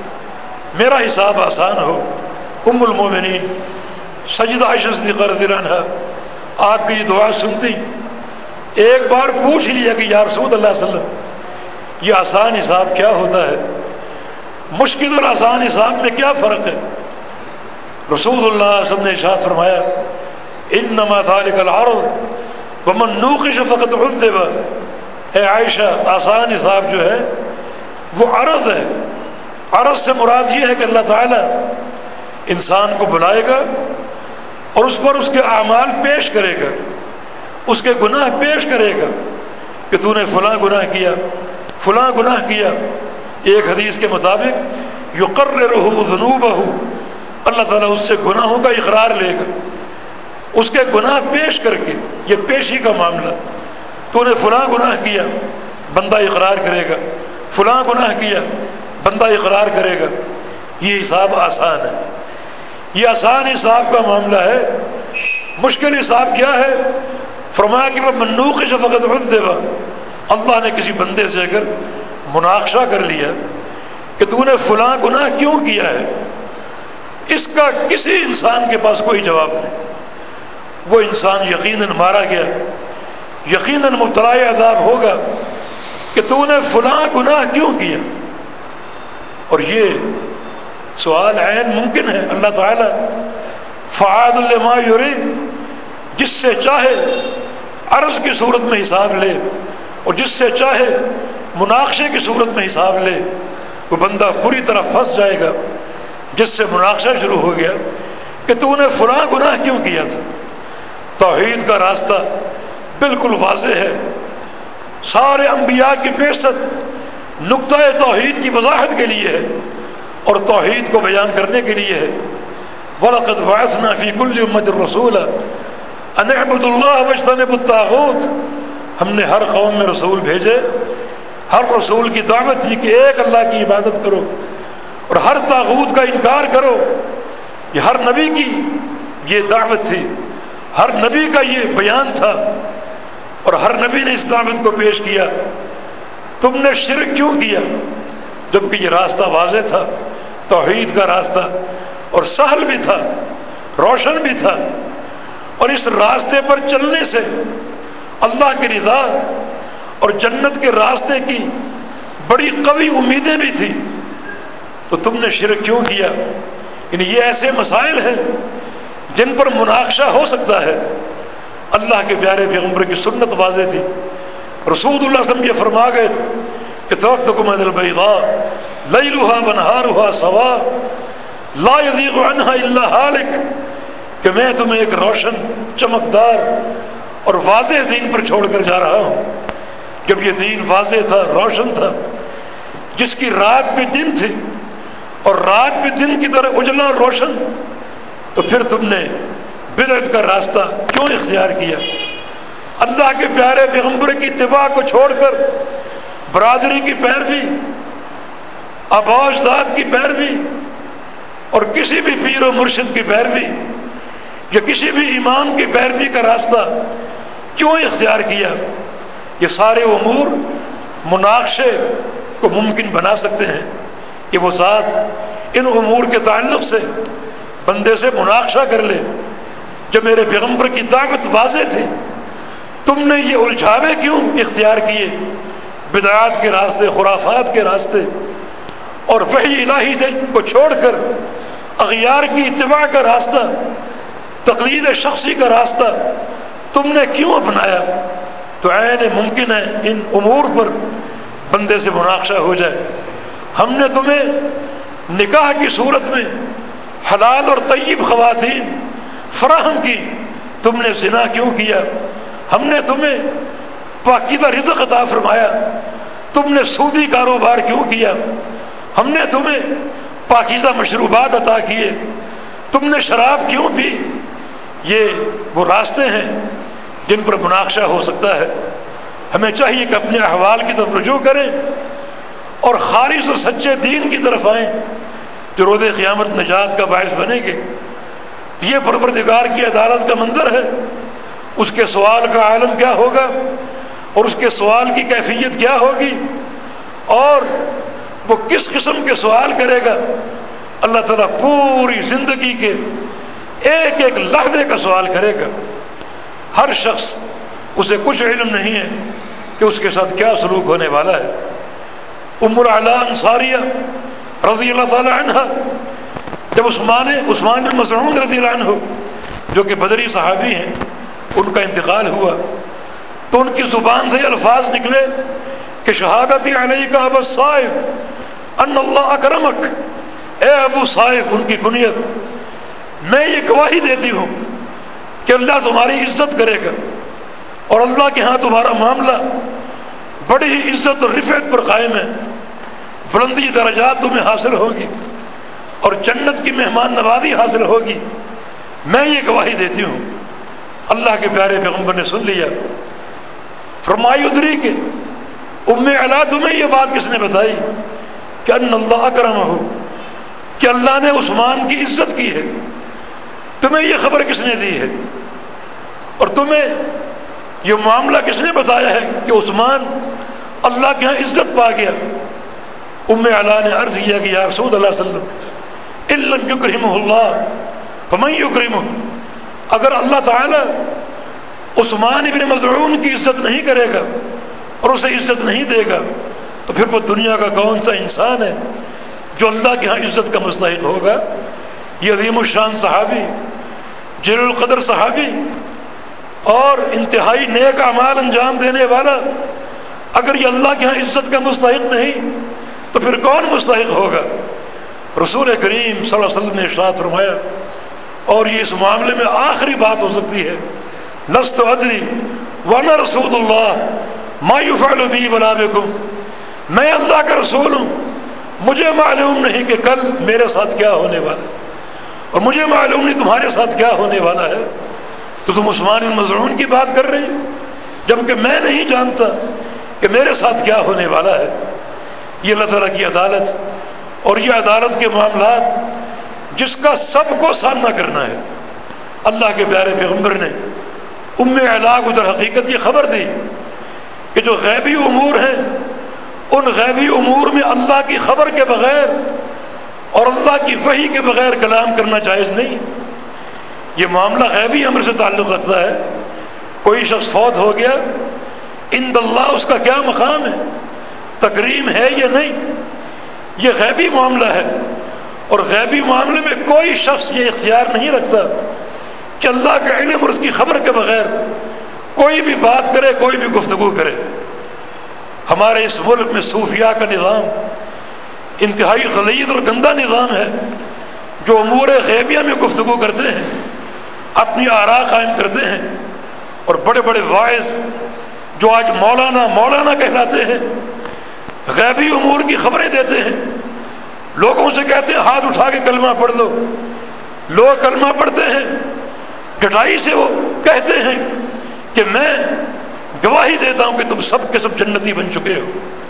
میرا حساب آسان ہو. ام المومنین سیدہ عائشہ صدیقہ رضی اللہ عنہا آپ کی یہ دعا سنتی، ایک بار پوچھ لیا کہ یا رسول اللہ صلی اللہ علیہ وسلم یہ آسان حساب کیا ہوتا ہے، مشکل اور آسان حساب میں کیا فرق ہے؟ رسول اللہ صلی اللہ علیہ وسلم نے ارشاد فرمایا انما ذلک العرض ومن نوقش فقد عذب. اے عائشہ آسان حساب جو ہے وہ عرض ہے. عرض سے مراد یہ ہے کہ اللہ تعالیٰ انسان کو بلائے گا اور اس پر اس کے اعمال پیش کرے گا، اس کے گناہ پیش کرے گا کہ تو نے فلاں گناہ کیا، فلاں گناہ کیا. ایک حدیث کے مطابق یقررہ ذنوبہ، اللہ تعالیٰ اس سے گناہوں کا اقرار لے گا، اس کے گناہ پیش کر کے، یہ پیشی کا معاملہ، تو نے فلاں گناہ کیا، بندہ اقرار کرے گا، فلاں گناہ کیا، بندہ اقرار کرے گا. یہ حساب آسان ہے، یہ آسان حساب کا معاملہ ہے. مشکل حساب کیا ہے؟ فرمایا کہ وہ منوقش فقط عذب. اللہ نے کسی بندے سے اگر مناقشہ کر لیا کہ تو نے فلاں گناہ کیوں کیا ہے، اس کا کسی انسان کے پاس کوئی جواب نہیں. وہ انسان یقیناً مارا گیا، یقیناً مبتلا عذاب ہوگا کہ تو نے فلاں گناہ کیوں کیا. اور یہ سوال عین ممکن ہے. اللہ تعالیٰ فعال لما یرید، جس سے چاہے عرض کی صورت میں حساب لے اور جس سے چاہے مناقشے کی صورت میں حساب لے. وہ بندہ بری طرح پھنس جائے گا جس سے مناقشہ شروع ہو گیا کہ تو نے فلاں گناہ کیوں کیا تھا. توحید کا راستہ بالکل واضح ہے. سارے انبیاء کی بعثت نقطہ توحید کی وضاحت کے لیے ہے اور توحید کو بیان کرنے کے لیے ہے. وَلَقَدْ بَعَثْنَا فِي كُلِّ أُمَّةٍ رَسُولًا أَنِ اعْبُدُوا اللَّهَ وَاجْتَنِبُوا الطَّاغُوتَ. ہم نے ہر قوم میں رسول بھیجے، ہر رسول کی دعوت تھی کہ ایک اللہ کی عبادت کرو اور ہر طاغوت کا انکار کرو. یہ ہر نبی کی یہ دعوت تھی. ہر نبی کا یہ بیان تھا اور ہر نبی نے اس دعوت کو پیش کیا، تم نے شرک کیوں کیا جبکہ یہ راستہ واضح تھا، توحید کا راستہ، اور سہل بھی تھا، روشن بھی تھا، اور اس راستے پر چلنے سے اللہ کی رضا اور جنت کے راستے کی بڑی قوی امیدیں بھی تھیں، تو تم نے شرک کیوں کیا؟ یعنی یہ ایسے مسائل ہیں جن پر مناقشہ ہو سکتا ہے۔ اللہ کے پیارے پیغمبر کی سنت واضح تھی، رسول اللہ صلی اللہ علیہ وسلم یہ فرما گئے تھے کہ ترکتکم علی البیضاء لیلھا ونہارھا سواء لا یزیغ عنہا الا ہالک، کہ میں تمہیں ایک روشن، چمکدار اور واضح دین پر چھوڑ کر جا رہا ہوں۔ جب یہ دین واضح تھا، روشن تھا، جس کی رات بھی دن تھی اور رات بھی دن کی طرح اجلا روشن، تو پھر تم نے بدعت کا راستہ کیوں اختیار کیا؟ اللہ کے پیارے پیغمبر کی اتباع کو چھوڑ کر برادری کی پیروی، آباء و اجداد کی پیروی، اور کسی بھی پیر و مرشد کی پیروی یا کسی بھی امام کی پیروی کا راستہ کیوں اختیار کیا؟ یہ سارے امور مناقشے کو ممکن بنا سکتے ہیں کہ وہ ذات ان امور کے تعلق سے بندے سے مناقشہ کر لے۔ جب میرے پیغمبر کی دعوت واضح تھی، تم نے یہ الجھاوے کیوں اختیار کیے؟ بدعات کے راستے، خرافات کے راستے، اور وحی الہی سے کو چھوڑ کر اغیار کی اتباع کا راستہ، تقلید شخصی کا راستہ تم نے کیوں اپنایا؟ تو عین ممکن ہے ان امور پر بندے سے مناقشہ ہو جائے۔ ہم نے تمہیں نکاح کی صورت میں حلال اور طیب خواتین فراہم کی، تم نے زنا کیوں کیا؟ ہم نے تمہیں پاکیزہ رزق عطا فرمایا، تم نے سودی کاروبار کیوں کیا؟ ہم نے تمہیں پاکیزہ مشروبات عطا کیے، تم نے شراب کیوں پی؟ یہ وہ راستے ہیں جن پر مناقشہ ہو سکتا ہے۔ ہمیں چاہیے کہ اپنے احوال کی طرف رجوع کریں اور خالص اور سچے دین کی طرف آئیں جو روز قیامت نجات کا باعث بنے گے۔ یہ پروردگار کی عدالت کا منظر ہے، اس کے سوال کا عالم کیا ہوگا اور اس کے سوال کی کیفیت کیا ہوگی، اور وہ کس قسم کے سوال کرے گا۔ اللہ تعالیٰ پوری زندگی کے ایک ایک لحظے کا سوال کرے گا۔ ہر شخص، اسے کچھ علم نہیں ہے کہ اس کے ساتھ کیا سلوک ہونے والا ہے۔ ام العلاء انصاریہ رضی اللہ تعالی عنہ، جب عثمان عثمان بن مسعود رضی اللہ عنہ جو کہ بدری صحابی ہیں، ان کا انتقال ہوا تو ان کی زبان سے الفاظ نکلے کہ شہادتی علیک ابا صائب ان اللہ اکرمک، اے ابو صائب، ان کی کنیت، میں یہ گواہی دیتی ہوں کہ اللہ تمہاری عزت کرے گا اور اللہ کے ہاں تمہارا معاملہ بڑی ہی عزت اور رفعت پر قائم ہے، بلندی درجات تمہیں حاصل ہوگی اور جنت کی مہمان نوازی حاصل ہوگی، میں یہ گواہی دیتی ہوں۔ اللہ کے پیارے پیغمبر نے سن لیا، فرمائی ادری کے ام علا تمہیں یہ بات کس نے بتائی کہ ان اللہ اکرمہ، کہ اللہ نے عثمان کی عزت کی ہے، تمہیں یہ خبر کس نے دی ہے اور تمہیں یہ معاملہ کس نے بتایا ہے کہ عثمان اللہ کے ہاں عزت پا گیا؟ ام علا نے عرض کیا کہ یا رسول اللہ صلی اللہ علیہ وسلم ان لم یکرمہ اللہ فمن یکرمہ، اگر اللہ تعالی عثمان ابن مظعون کی عزت نہیں کرے گا اور اسے عزت نہیں دے گا تو پھر وہ دنیا کا کون سا انسان ہے جو اللہ کے ہاں عزت کا مستحق ہوگا؟ یہ عظیم الشان صحابی، جلیل القدر صحابی اور انتہائی نیک اعمال انجام دینے والا، اگر یہ اللہ کے ہاں عزت کا مستحق نہیں تو پھر کون مستحق ہوگا؟ رسول کریم صلی اللہ علیہ وسلم نے ارشاد فرمایا، اور یہ اس معاملے میں آخری بات ہو سکتی ہے، لست ادری وانا رسول اللہ ما یفعل بی ولا بکم، میں اللہ کا رسول ہوں، مجھے معلوم نہیں کہ کل میرے ساتھ کیا ہونے والا ہے اور مجھے معلوم نہیں تمہارے ساتھ کیا ہونے والا ہے، تو تم عثمان بن مظعون کی بات کر رہے ہو جبکہ میں نہیں جانتا کہ میرے ساتھ کیا ہونے والا ہے۔ یہ اللہ تعالیٰ کی عدالت اور یہ عدالت کے معاملات جس کا سب کو سامنا کرنا ہے۔ اللہ کے پیارے پیغمبر نے ام علا کو در حقیقت یہ خبر دی کہ جو غیبی امور ہیں ان غیبی امور میں اللہ کی خبر کے بغیر اور اللہ کی وحی کے بغیر کلام کرنا جائز نہیں ہے۔ یہ معاملہ غیبی امر سے تعلق رکھتا ہے۔ کوئی شخص فوت ہو گیا، عند اللہ اس کا کیا مقام ہے، تکریم ہے یا نہیں، یہ غیبی معاملہ ہے۔ اور غیبی معاملے میں کوئی شخص یہ اختیار نہیں رکھتا کہ اللہ کا علم اور اس کی خبر کے بغیر کوئی بھی بات کرے، کوئی بھی گفتگو کرے۔ ہمارے اس ملک میں صوفیاء کا نظام انتہائی غلیظ اور گندا نظام ہے، جو امور غیبیہ میں گفتگو کرتے ہیں، اپنی آراء قائم کرتے ہیں، اور بڑے بڑے واعظ جو آج مولانا مولانا کہلاتے ہیں غیبی امور کی خبریں دیتے ہیں، لوگوں سے کہتے ہیں ہاتھ اٹھا کے کلمہ پڑھ لو، لوگ کلمہ پڑھتے ہیں، ڈٹائی سے وہ کہتے ہیں کہ میں گواہی دیتا ہوں کہ تم سب کے سب جنتی بن چکے ہو۔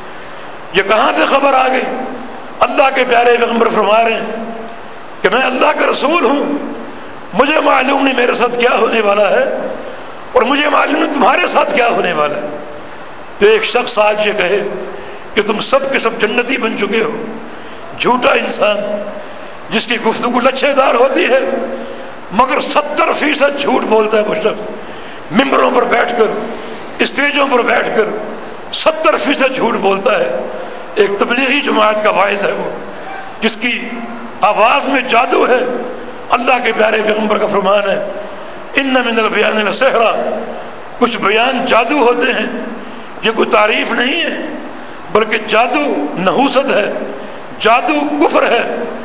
یہ کہاں سے خبر آ گئی؟ اللہ کے پیارے پیغمبر فرما رہے ہیں کہ میں اللہ کا رسول ہوں، مجھے معلوم نہیں میرے ساتھ کیا ہونے والا ہے، اور مجھے معلوم نہیں تمہارے ساتھ کیا ہونے والا ہے۔ تو ایک شخص آج یہ کہے کہ تم سب کے سب جنتی بن چکے ہو، جھوٹا انسان جس کی گفتگو لچھے دار ہوتی ہے مگر ستر فیصد جھوٹ بولتا ہے۔ وہ شخص ممبروں پر بیٹھ کر، اسٹیجوں پر بیٹھ کر ستر فیصد جھوٹ بولتا ہے۔ ایک تبلیغی جماعت کا واعظ ہے وہ، جس کی آواز میں جادو ہے۔ اللہ کے پیارے پیغمبر کا فرمان ہے ان من البیان لسحرا، کچھ بیان جادو ہوتے ہیں۔ یہ کوئی تعریف نہیں ہے بلکہ جادو نحوست ہے، جادو کفر ہے۔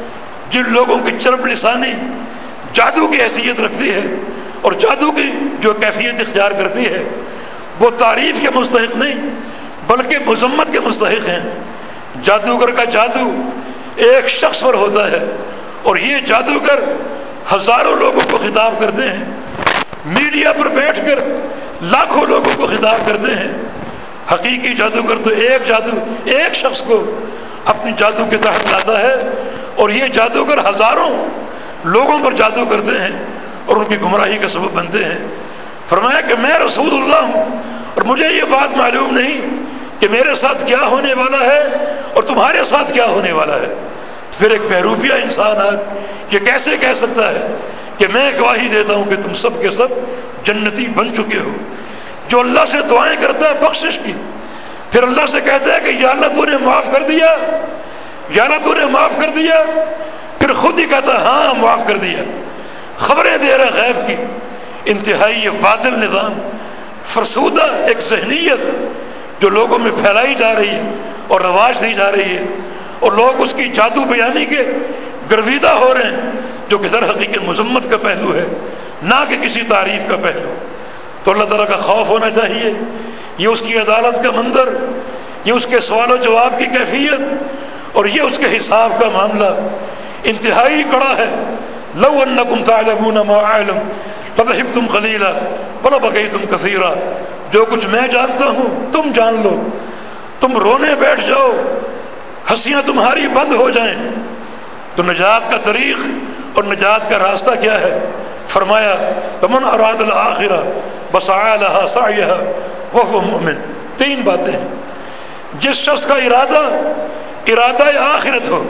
جن لوگوں کی چرب لسانی جادو کی حیثیت رکھتی ہے اور جادو کی جو کیفیت اختیار کرتی ہے، وہ تعریف کے مستحق نہیں بلکہ مذمت کے مستحق ہیں۔ جادوگر کا جادو ایک شخص پر ہوتا ہے، اور یہ جادوگر ہزاروں لوگوں کو خطاب کرتے ہیں، میڈیا پر بیٹھ کر لاکھوں لوگوں کو خطاب کرتے ہیں۔ حقیقی جادوگر تو ایک جادو ایک شخص کو اپنی جادو کے تحت لاتا ہے، اور یہ جادوگر ہزاروں لوگوں پر جادو کرتے ہیں اور ان کی گمراہی کا سبب بنتے ہیں۔ فرمایا کہ میں رسول اللہ ہوں اور مجھے یہ بات معلوم نہیں کہ میرے ساتھ کیا ہونے والا ہے اور تمہارے ساتھ کیا ہونے والا ہے۔ پھر ایک بہروپیہ انسان آج یہ کیسے کہہ سکتا ہے کہ میں گواہی دیتا ہوں کہ تم سب کے سب جنتی بن چکے ہو؟ جو اللہ سے دعائیں کرتا ہے بخشش کی، پھر اللہ سے کہتا ہے کہ یا اللہ تو نے معاف کر دیا، یا اللہ تو نے معاف کر دیا، پھر خود ہی کہتا ہے ہاں معاف کر دیا، خبریں دے رہا غیب کی۔ انتہائی یہ باطل نظام، فرسودہ ایک ذہنیت جو لوگوں میں پھیلائی جا رہی ہے اور رواج دی جا رہی ہے، اور لوگ اس کی جادو بیانی کے گرویدہ ہو رہے ہیں، جو کہ در حقیقت مذمت کا پہلو ہے نہ کہ کسی تعریف کا پہلو۔ تو اللہ تعالیٰ کا خوف ہونا چاہیے، یہ اس کی عدالت کا منظر، یہ اس کے سوال و جواب کی کیفیت، اور یہ اس کے حساب کا معاملہ انتہائی کڑا ہے۔ لو انکم تعلمون ما اعلم لضحکتم قلیلا ولبکیتم کثیرا، جو کچھ میں جانتا ہوں تم جان لو، تم رونے بیٹھ جاؤ، ہنسیاں تمہاری بند ہو جائیں۔ تو نجات کا طریق اور نجات کا راستہ کیا ہے؟ فرمایا فمن اراد الآخرہ وسعی لها سعیها وهو مؤمن۔ تین باتیں ہیں۔ جس شخص کا ارادہ ارادہ آخرت ہو،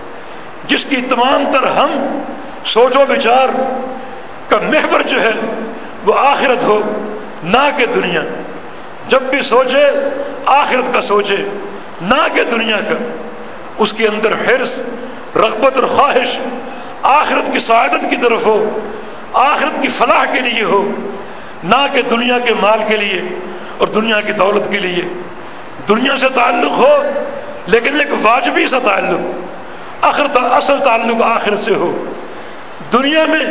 جس کی تمام تر ہم سوچ و بچار کا محور جو ہے وہ آخرت ہو نہ کہ دنیا، جب بھی سوچے آخرت کا سوچے نہ کہ دنیا کا، اس کے اندر حرص، رغبت اور خواہش آخرت کی سعادت کی طرف ہو، آخرت کی فلاح کے لیے ہو، نہ کہ دنیا کے مال کے لیے اور دنیا کی دولت کے لیے۔ دنیا سے تعلق ہو لیکن ایک واجبی سا تعلق، آخرت اصل تعلق آخرت سے ہو۔ دنیا میں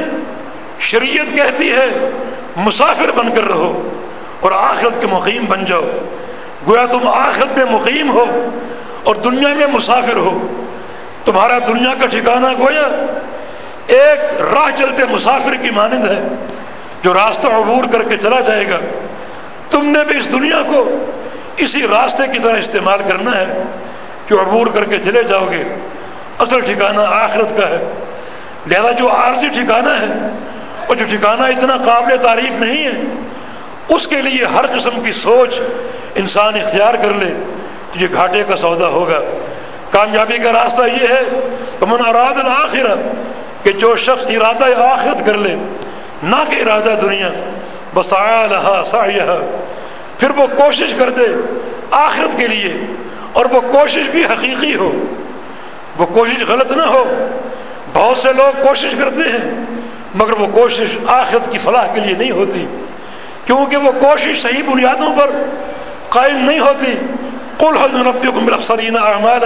شریعت کہتی ہے مسافر بن کر رہو اور آخرت کے مقیم بن جاؤ، گویا تم آخرت میں مقیم ہو اور دنیا میں مسافر ہو۔ تمہارا دنیا کا ٹھکانہ گویا ایک راہ چلتے مسافر کی مانند ہے جو راستہ عبور کر کے چلا جائے گا۔ تم نے بھی اس دنیا کو اسی راستے کی طرح استعمال کرنا ہے کہ عبور کر کے چلے جاؤ گے۔ اصل ٹھکانہ آخرت کا ہے، لہذا جو عارضی ٹھکانہ ہے اور جو ٹھکانہ اتنا قابل تعریف نہیں ہے، اس کے لیے ہر قسم کی سوچ انسان اختیار کر لے تو یہ گھاٹے کا سودا ہوگا۔ کامیابی کا راستہ یہ ہے ومن اراد الآخرہ کہ جو شخص ارادہ آخرت کر لے نہ کہ ارادہ دنیا، وسعی لہا سعیہا، پھر وہ کوشش کر دے آخرت کے لیے، اور وہ کوشش بھی حقیقی ہو، وہ کوشش غلط نہ ہو۔ بہت سے لوگ کوشش کرتے ہیں مگر وہ کوشش آخرت کی فلاح کے لیے نہیں ہوتی، کیونکہ وہ کوشش صحیح بنیادوں پر قائم نہیں ہوتی۔ قل هل ننبئكم بالاخسرین اعمالا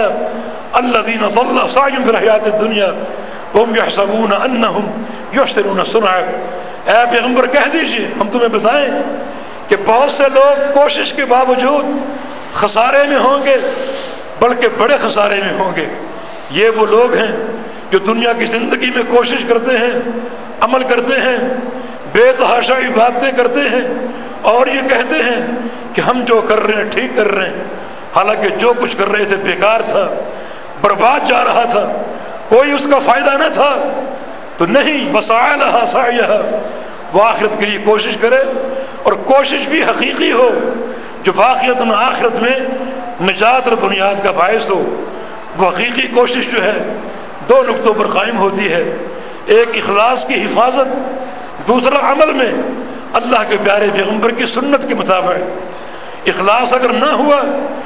الذین ضل سعیهم فی الحیاۃ الدنیا وهم یحسبون انہم یحسنون صنعا، اے پیغمبر کہہ دیجیے ہم تمہیں بتائیں کہ بہت سے لوگ کوشش کے باوجود خسارے میں ہوں گے، بلکہ بڑے خسارے میں ہوں گے۔ یہ وہ لوگ ہیں جو دنیا کی زندگی میں کوشش کرتے ہیں، عمل کرتے ہیں، بے تحاشا عبادتیں کرتے ہیں، اور یہ کہتے ہیں کہ ہم جو کر رہے ہیں ٹھیک کر رہے ہیں، حالانکہ جو کچھ کر رہے تھے بیکار تھا، برباد جا رہا تھا، کوئی اس کا فائدہ نہ تھا۔ تو نہیں، وسعی لہا سعیہا، وہ آخرت کے لیے کوشش کرے، اور کوشش بھی حقیقی ہو جو واقعتاً آخرت میں نجات اور بنیاد کا باعث ہو۔ وہ حقیقی کوشش جو ہے دو نقطوں پر قائم ہوتی ہے، ایک اخلاص کی حفاظت، دوسرا عمل میں اللہ کے پیارے پیغمبر کی سنت کے مطابق۔ اخلاص اگر نہ ہوا،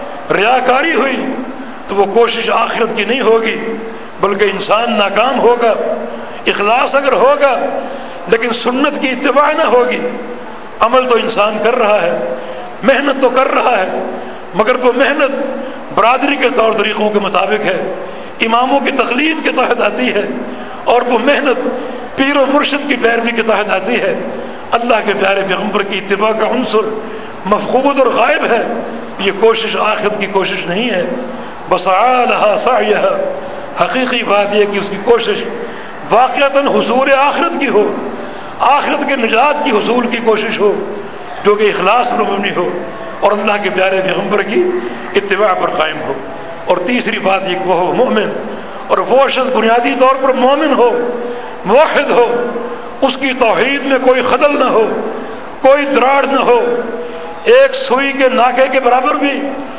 ریاکاری ہوئی، تو وہ کوشش آخرت کی نہیں ہوگی بلکہ انسان ناکام ہوگا۔ اخلاص اگر ہوگا لیکن سنت کی اتباع نہ ہوگی، عمل تو انسان کر رہا ہے، محنت تو کر رہا ہے، مگر وہ محنت برادری کے طور طریقوں کے مطابق ہے، اماموں کی تقلید کے تحت آتی ہے، اور وہ محنت پیر و مرشد کی پیروی کے تحت آتی ہے۔ اللہ کے پیارے پیغمبر کی اتباع کا عنصر مفقود اور غائب ہے، یہ کوشش آخرت کی کوشش نہیں ہے۔ وسعی لہا سعیہا، حقیقی بات یہ کہ اس کی کوشش واقعتاً حصول آخرت کی ہو، آخرت کے نجات کی حصول کی کوشش ہو، جو کہ اخلاص پر مبنی ہو اور اللہ کے پیارے پیغمبر کی اتباع پر قائم ہو۔ اور تیسری بات یہ کہ وہ ہو مومن، اور وہ شخص بنیادی طور پر مومن ہو، موحد ہو، اس کی توحید میں کوئی خلل نہ ہو، کوئی دراڑ نہ ہو، ایک سوئی کے ناکے کے برابر بھی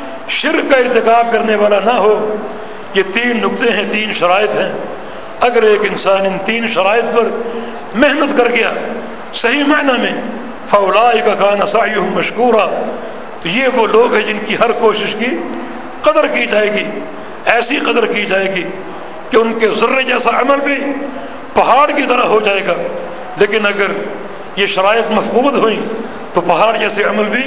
شرک کا ارتکاب کرنے والا نہ ہو۔ یہ تین نقطے ہیں، تین شرائط ہیں۔ اگر ایک انسان ان تین شرائط پر محنت کر گیا صحیح معنی میں، فَأُولَٰئِکَ كَانَ سَعْيُهُم مَّشْكُورًا، تو یہ وہ لوگ ہیں جن کی ہر کوشش کی قدر کی جائے گی، ایسی قدر کی جائے گی کہ ان کے ذرے جیسا عمل بھی پہاڑ کی طرح ہو جائے گا۔ لیکن اگر یہ شرائط مفقود ہوئیں تو پہاڑ جیسے عمل بھی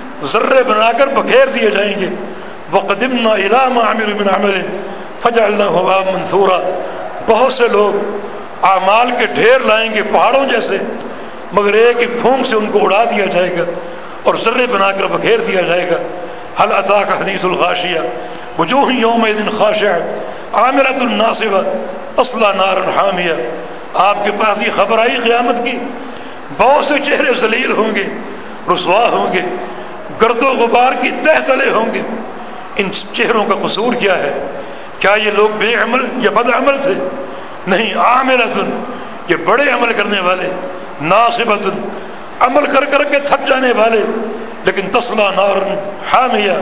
ذرے بنا کر بکھیر دیے جائیں گے۔ وَقَدِمْنَا إِلَىٰ مَا عَمِلُوا مِنْ عَمَلٍ فَجَعَلْنَاهُ هَبَاءً مَّنثُورًا، بہت سے لوگ اعمال کے ڈھیر لائیں گے پہاڑوں جیسے، مگر ایک ہی پھونک سے ان کو اڑا دیا جائے گا اور ذرے بنا کر بکھیر دیا جائے گا۔ هل أتاك حديث الغاشية وجوه يومئذ خاشعة عاملة ناصبة تصلى نارا حامية، آپ کے پاس یہ خبر آئی قیامت کی، بہت سے چہرے ذلیل ہوں گے، رسوا ہوں گے، گرد و غبار کی تہ تلے ہوں گے۔ ان چہروں کا قصور کیا ہے؟ کیا یہ لوگ بے عمل یا بد عمل تھے؟ نہیں، عاملۃ، یہ بڑے عمل کرنے والے، ناصبۃ، عمل کر کر کے تھک جانے والے، لیکن تصلی نارا حامیہ،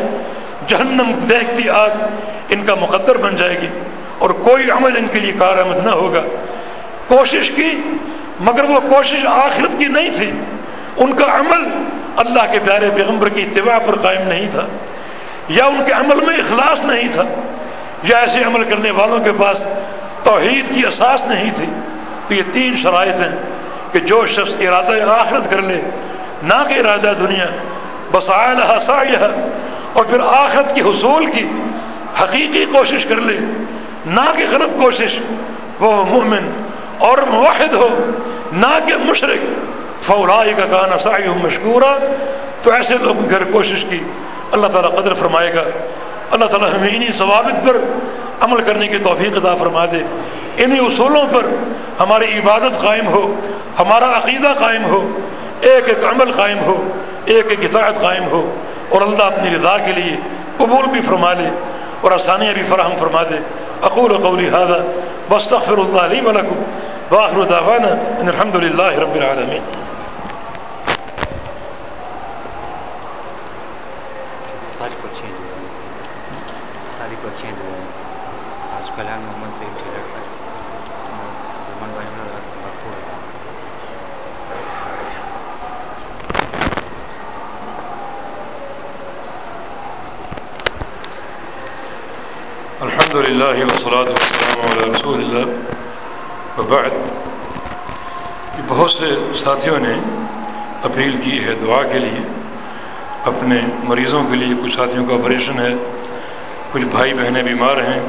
جہنم دیکھتی آگ ان کا مقدر بن جائے گی، اور کوئی عمل ان کے لیے کارآمد نہ ہوگا۔ کوشش کی مگر وہ کوشش آخرت کی نہیں تھی، ان کا عمل اللہ کے پیارے پیغمبر کی اتباع پر قائم نہیں تھا، یا ان کے عمل میں اخلاص نہیں تھا، یا ایسے عمل کرنے والوں کے پاس توحید کی اساس نہیں تھی۔ تو یہ تین شرائط ہیں کہ جو شخص ارادہ آخرت کر لے نہ کہ ارادہ دنیا، وسعی لہا سعیہا، اور پھر آخرت کی حصول کی حقیقی کوشش کر لے نہ کہ غلط کوشش، وہ مومن اور موحد ہو نہ کہ مشرک۔ فَأُولَٰئِکَ كَانَ سَعْيُهُم مَّشْكُورًا، تو ایسے لوگوں کی کوشش کی اللہ تعالیٰ قدر فرمائے گا۔ اللہ تعالیٰ ہمیں انہی ضوابط پر عمل کرنے کی توفیق عطا فرما دے، انہی اصولوں پر ہماری عبادت قائم ہو، ہمارا عقیدہ قائم ہو، ایک ایک عمل قائم ہو، ایک ایک اطاعت قائم ہو، اور اللہ اپنی رضا کے لیے قبول بھی فرما لے اور آسانیاں بھی فراہم فرما دے۔ اقول قولی ھذا واستغفر اللہ لی ولکم وآخر دعوانا ان الحمد للہ رب العالمین۔ ساری پرچیاں جو ہیں ساری پرچیاں جو ہیں آج کلام محمد سے ٹھیک ہے رحمان بھائی میرا وقت ہو رہا ہے. الحمد للہ والصلاۃ والسلام علی رسول اللہ وبعد. بہت سے ساتھیوں نے اپیل کی ہے دعا کے لیے اپنے مریضوں کے لیے. کچھ ساتھیوں کا آپریشن ہے, کچھ بھائی بہنیں بیمار ہیں,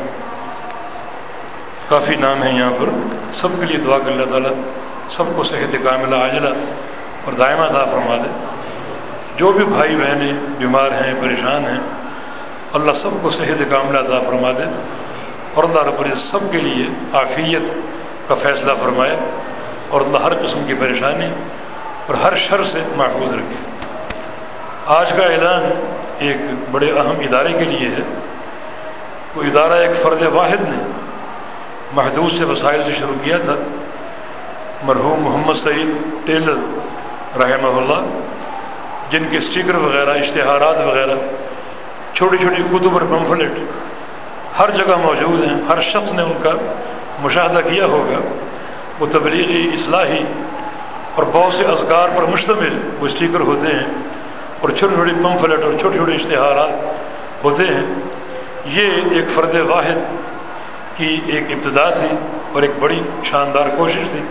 کافی نام ہیں یہاں پر. سب کے لیے دعا کر اللہ تعالیٰ سب کو صحت کاملہ عاجلہ اور دائمہ عطا فرما دے. جو بھی بھائی بہنیں بیمار ہیں پریشان ہیں اللہ سب کو صحت کاملہ عطا فرما دے اور اللہ رب العزت سب کے لیے عافیت کا فیصلہ فرمائے اور اللہ ہر قسم کی پریشانی اور ہر شر سے محفوظ رکھے. آج کا اعلان ایک بڑے اہم ادارے کے لیے ہے. وہ ادارہ ایک فرد واحد نے محدود سے وسائل سے شروع کیا تھا, مرحوم محمد سعید ٹیلر رحمہ اللہ, جن کے اسٹیکر وغیرہ اشتہارات وغیرہ چھوٹی چھوٹی کتب اور پمفلٹ ہر جگہ موجود ہیں. ہر شخص نے ان کا مشاہدہ کیا ہوگا. وہ تبلیغی اصلاحی اور بہت سے اذکار پر مشتمل وہ اسٹیکر ہوتے ہیں اور چھوٹی چھوٹی پمفلٹ اور چھوٹے چھوٹے اشتہارات ہوتے ہیں. یہ ایک فرد واحد کی ایک ابتدا تھی اور ایک بڑی شاندار کوشش تھی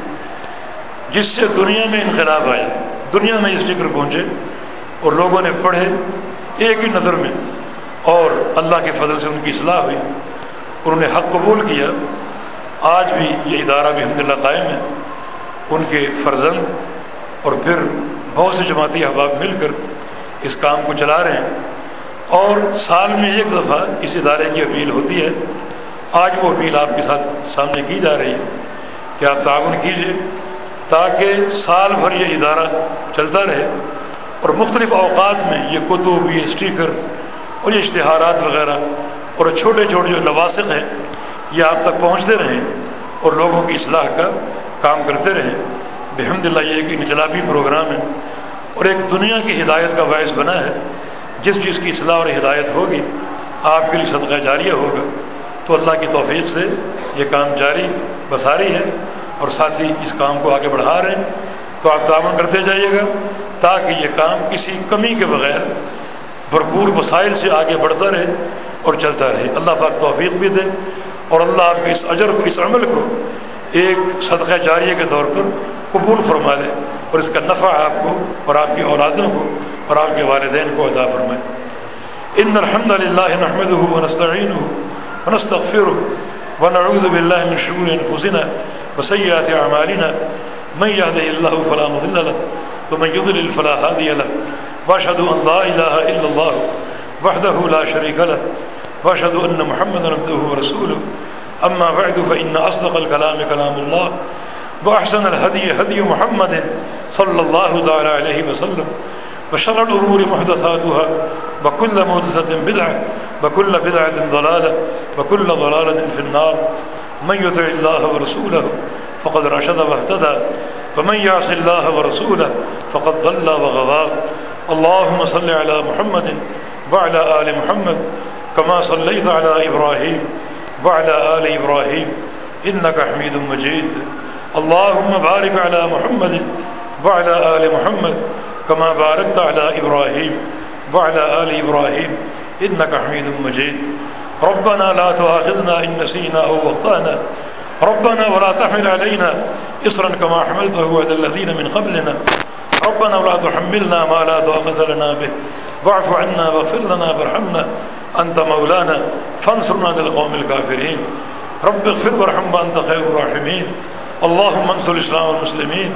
جس سے دنیا میں انقلاب آیا. دنیا میں یہ اسٹیکر پہنچے اور لوگوں نے پڑھے ایک ہی نظر میں اور اللہ کے فضل سے ان کی اصلاح ہوئی. انہوں نے حق قبول کیا. آج بھی یہ ادارہ بھی الحمدللہ قائم ہے. ان کے فرزند اور پھر بہت سے جماعتی احباب مل کر اس کام کو چلا رہے ہیں اور سال میں ایک دفعہ اس ادارے کی اپیل ہوتی ہے. آج وہ اپیل آپ کے ساتھ سامنے کی جا رہی ہے کہ آپ تعاون کیجیے تاکہ سال بھر یہ ادارہ چلتا رہے اور مختلف اوقات میں یہ کتب, یہ اسٹیکر اور یہ اشتہارات وغیرہ اور چھوٹے چھوٹے جو لواسق ہیں یہ آپ تک پہنچتے رہیں اور لوگوں کی اصلاح کا کام کرتے رہیں. الحمدللہ یہ ایک انقلابی پروگرام ہے اور ایک دنیا کی ہدایت کا باعث بنا ہے. جس چیز کی اصلاح اور ہدایت ہوگی آپ کے لیے صدقہ جاریہ ہوگا. تو اللہ کی توفیق سے یہ کام جاری بساری ہے اور ساتھ ہی اس کام کو آگے بڑھا رہے ہیں. تو آپ تعاون کرتے جائیے گا تاکہ یہ کام کسی کمی کے بغیر بھرپور وسائل سے آگے بڑھتا رہے اور چلتا رہے. اللہ پاک توفیق بھی دے اور اللہ آپ کے اس اجر کو, اس عمل کو ایک صدقہ جاریہ کے طور پر قبول فرما لے اور اس کا نفع آپ کو اور آپ کی اولادوں کو اور آپ کے والدین کو عطا فرمائے. ان الحمد للہ نحمده ونستعینه ونستغفره ونعوذ باللہ من شرور انفسنا وسیئات اعمالنا من يهده الله فلا مضل له ومن يضلل فلا هادي له واشهد ان لا اله الا الله وحده لا شريك له واشهد ان محمدا عبده ورسوله. اما بعد فان اصدق الكلام كلام الله واحسن الهدي هدي محمد صلى الله تعالى عليه وسلم وشر الامور محدثاتها وكل محدثة بدعة وكل بدعة ضلالة وكل ضلالة في النار. من يطع الله ورسوله فقد رشد واهتدى ومن يعص الله ورسوله فقد ضل وغوى. اللهم صل على محمد وعلى آل محمد كما صليت على إبراهيم وعلى آل إبراهيم إنك حميد مجيد. اللهم بارك على محمد وعلى آل محمد كما باركت على إبراهيم وعلى آل إبراهيم إنك حميد مجيد. ربنا لا تؤاخذنا إن نسينا أو أخطأنا ربنا ولا تحمل علينا إصرا كما حملته على الذين من قبلنا ربنا ولا تحملنا ما لا طاقة لنا به واعف عنا واغفر لنا وارحمنا أنت مولانا فانصرنا على القوم الكافرين. رب اغفر وارحم وأنت خير الراحمين. اللهم انصر الإسلام والمسلمين.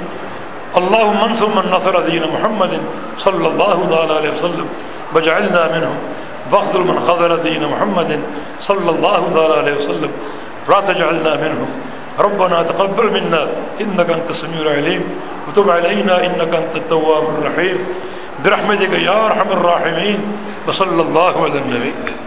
اللهم انصر من نصر دين محمد صلى الله عليه وسلم واجعلنا منهم واخذل من خذل دين محمد صلى الله عليه وسلم لا تجعلنا منهم. ربنا تقبل منا إنك أنت السميع العليم وتب علينا إنك أنت التواب الرحيم برحمتك يا أرحم الراحمين وصلى الله على النبي.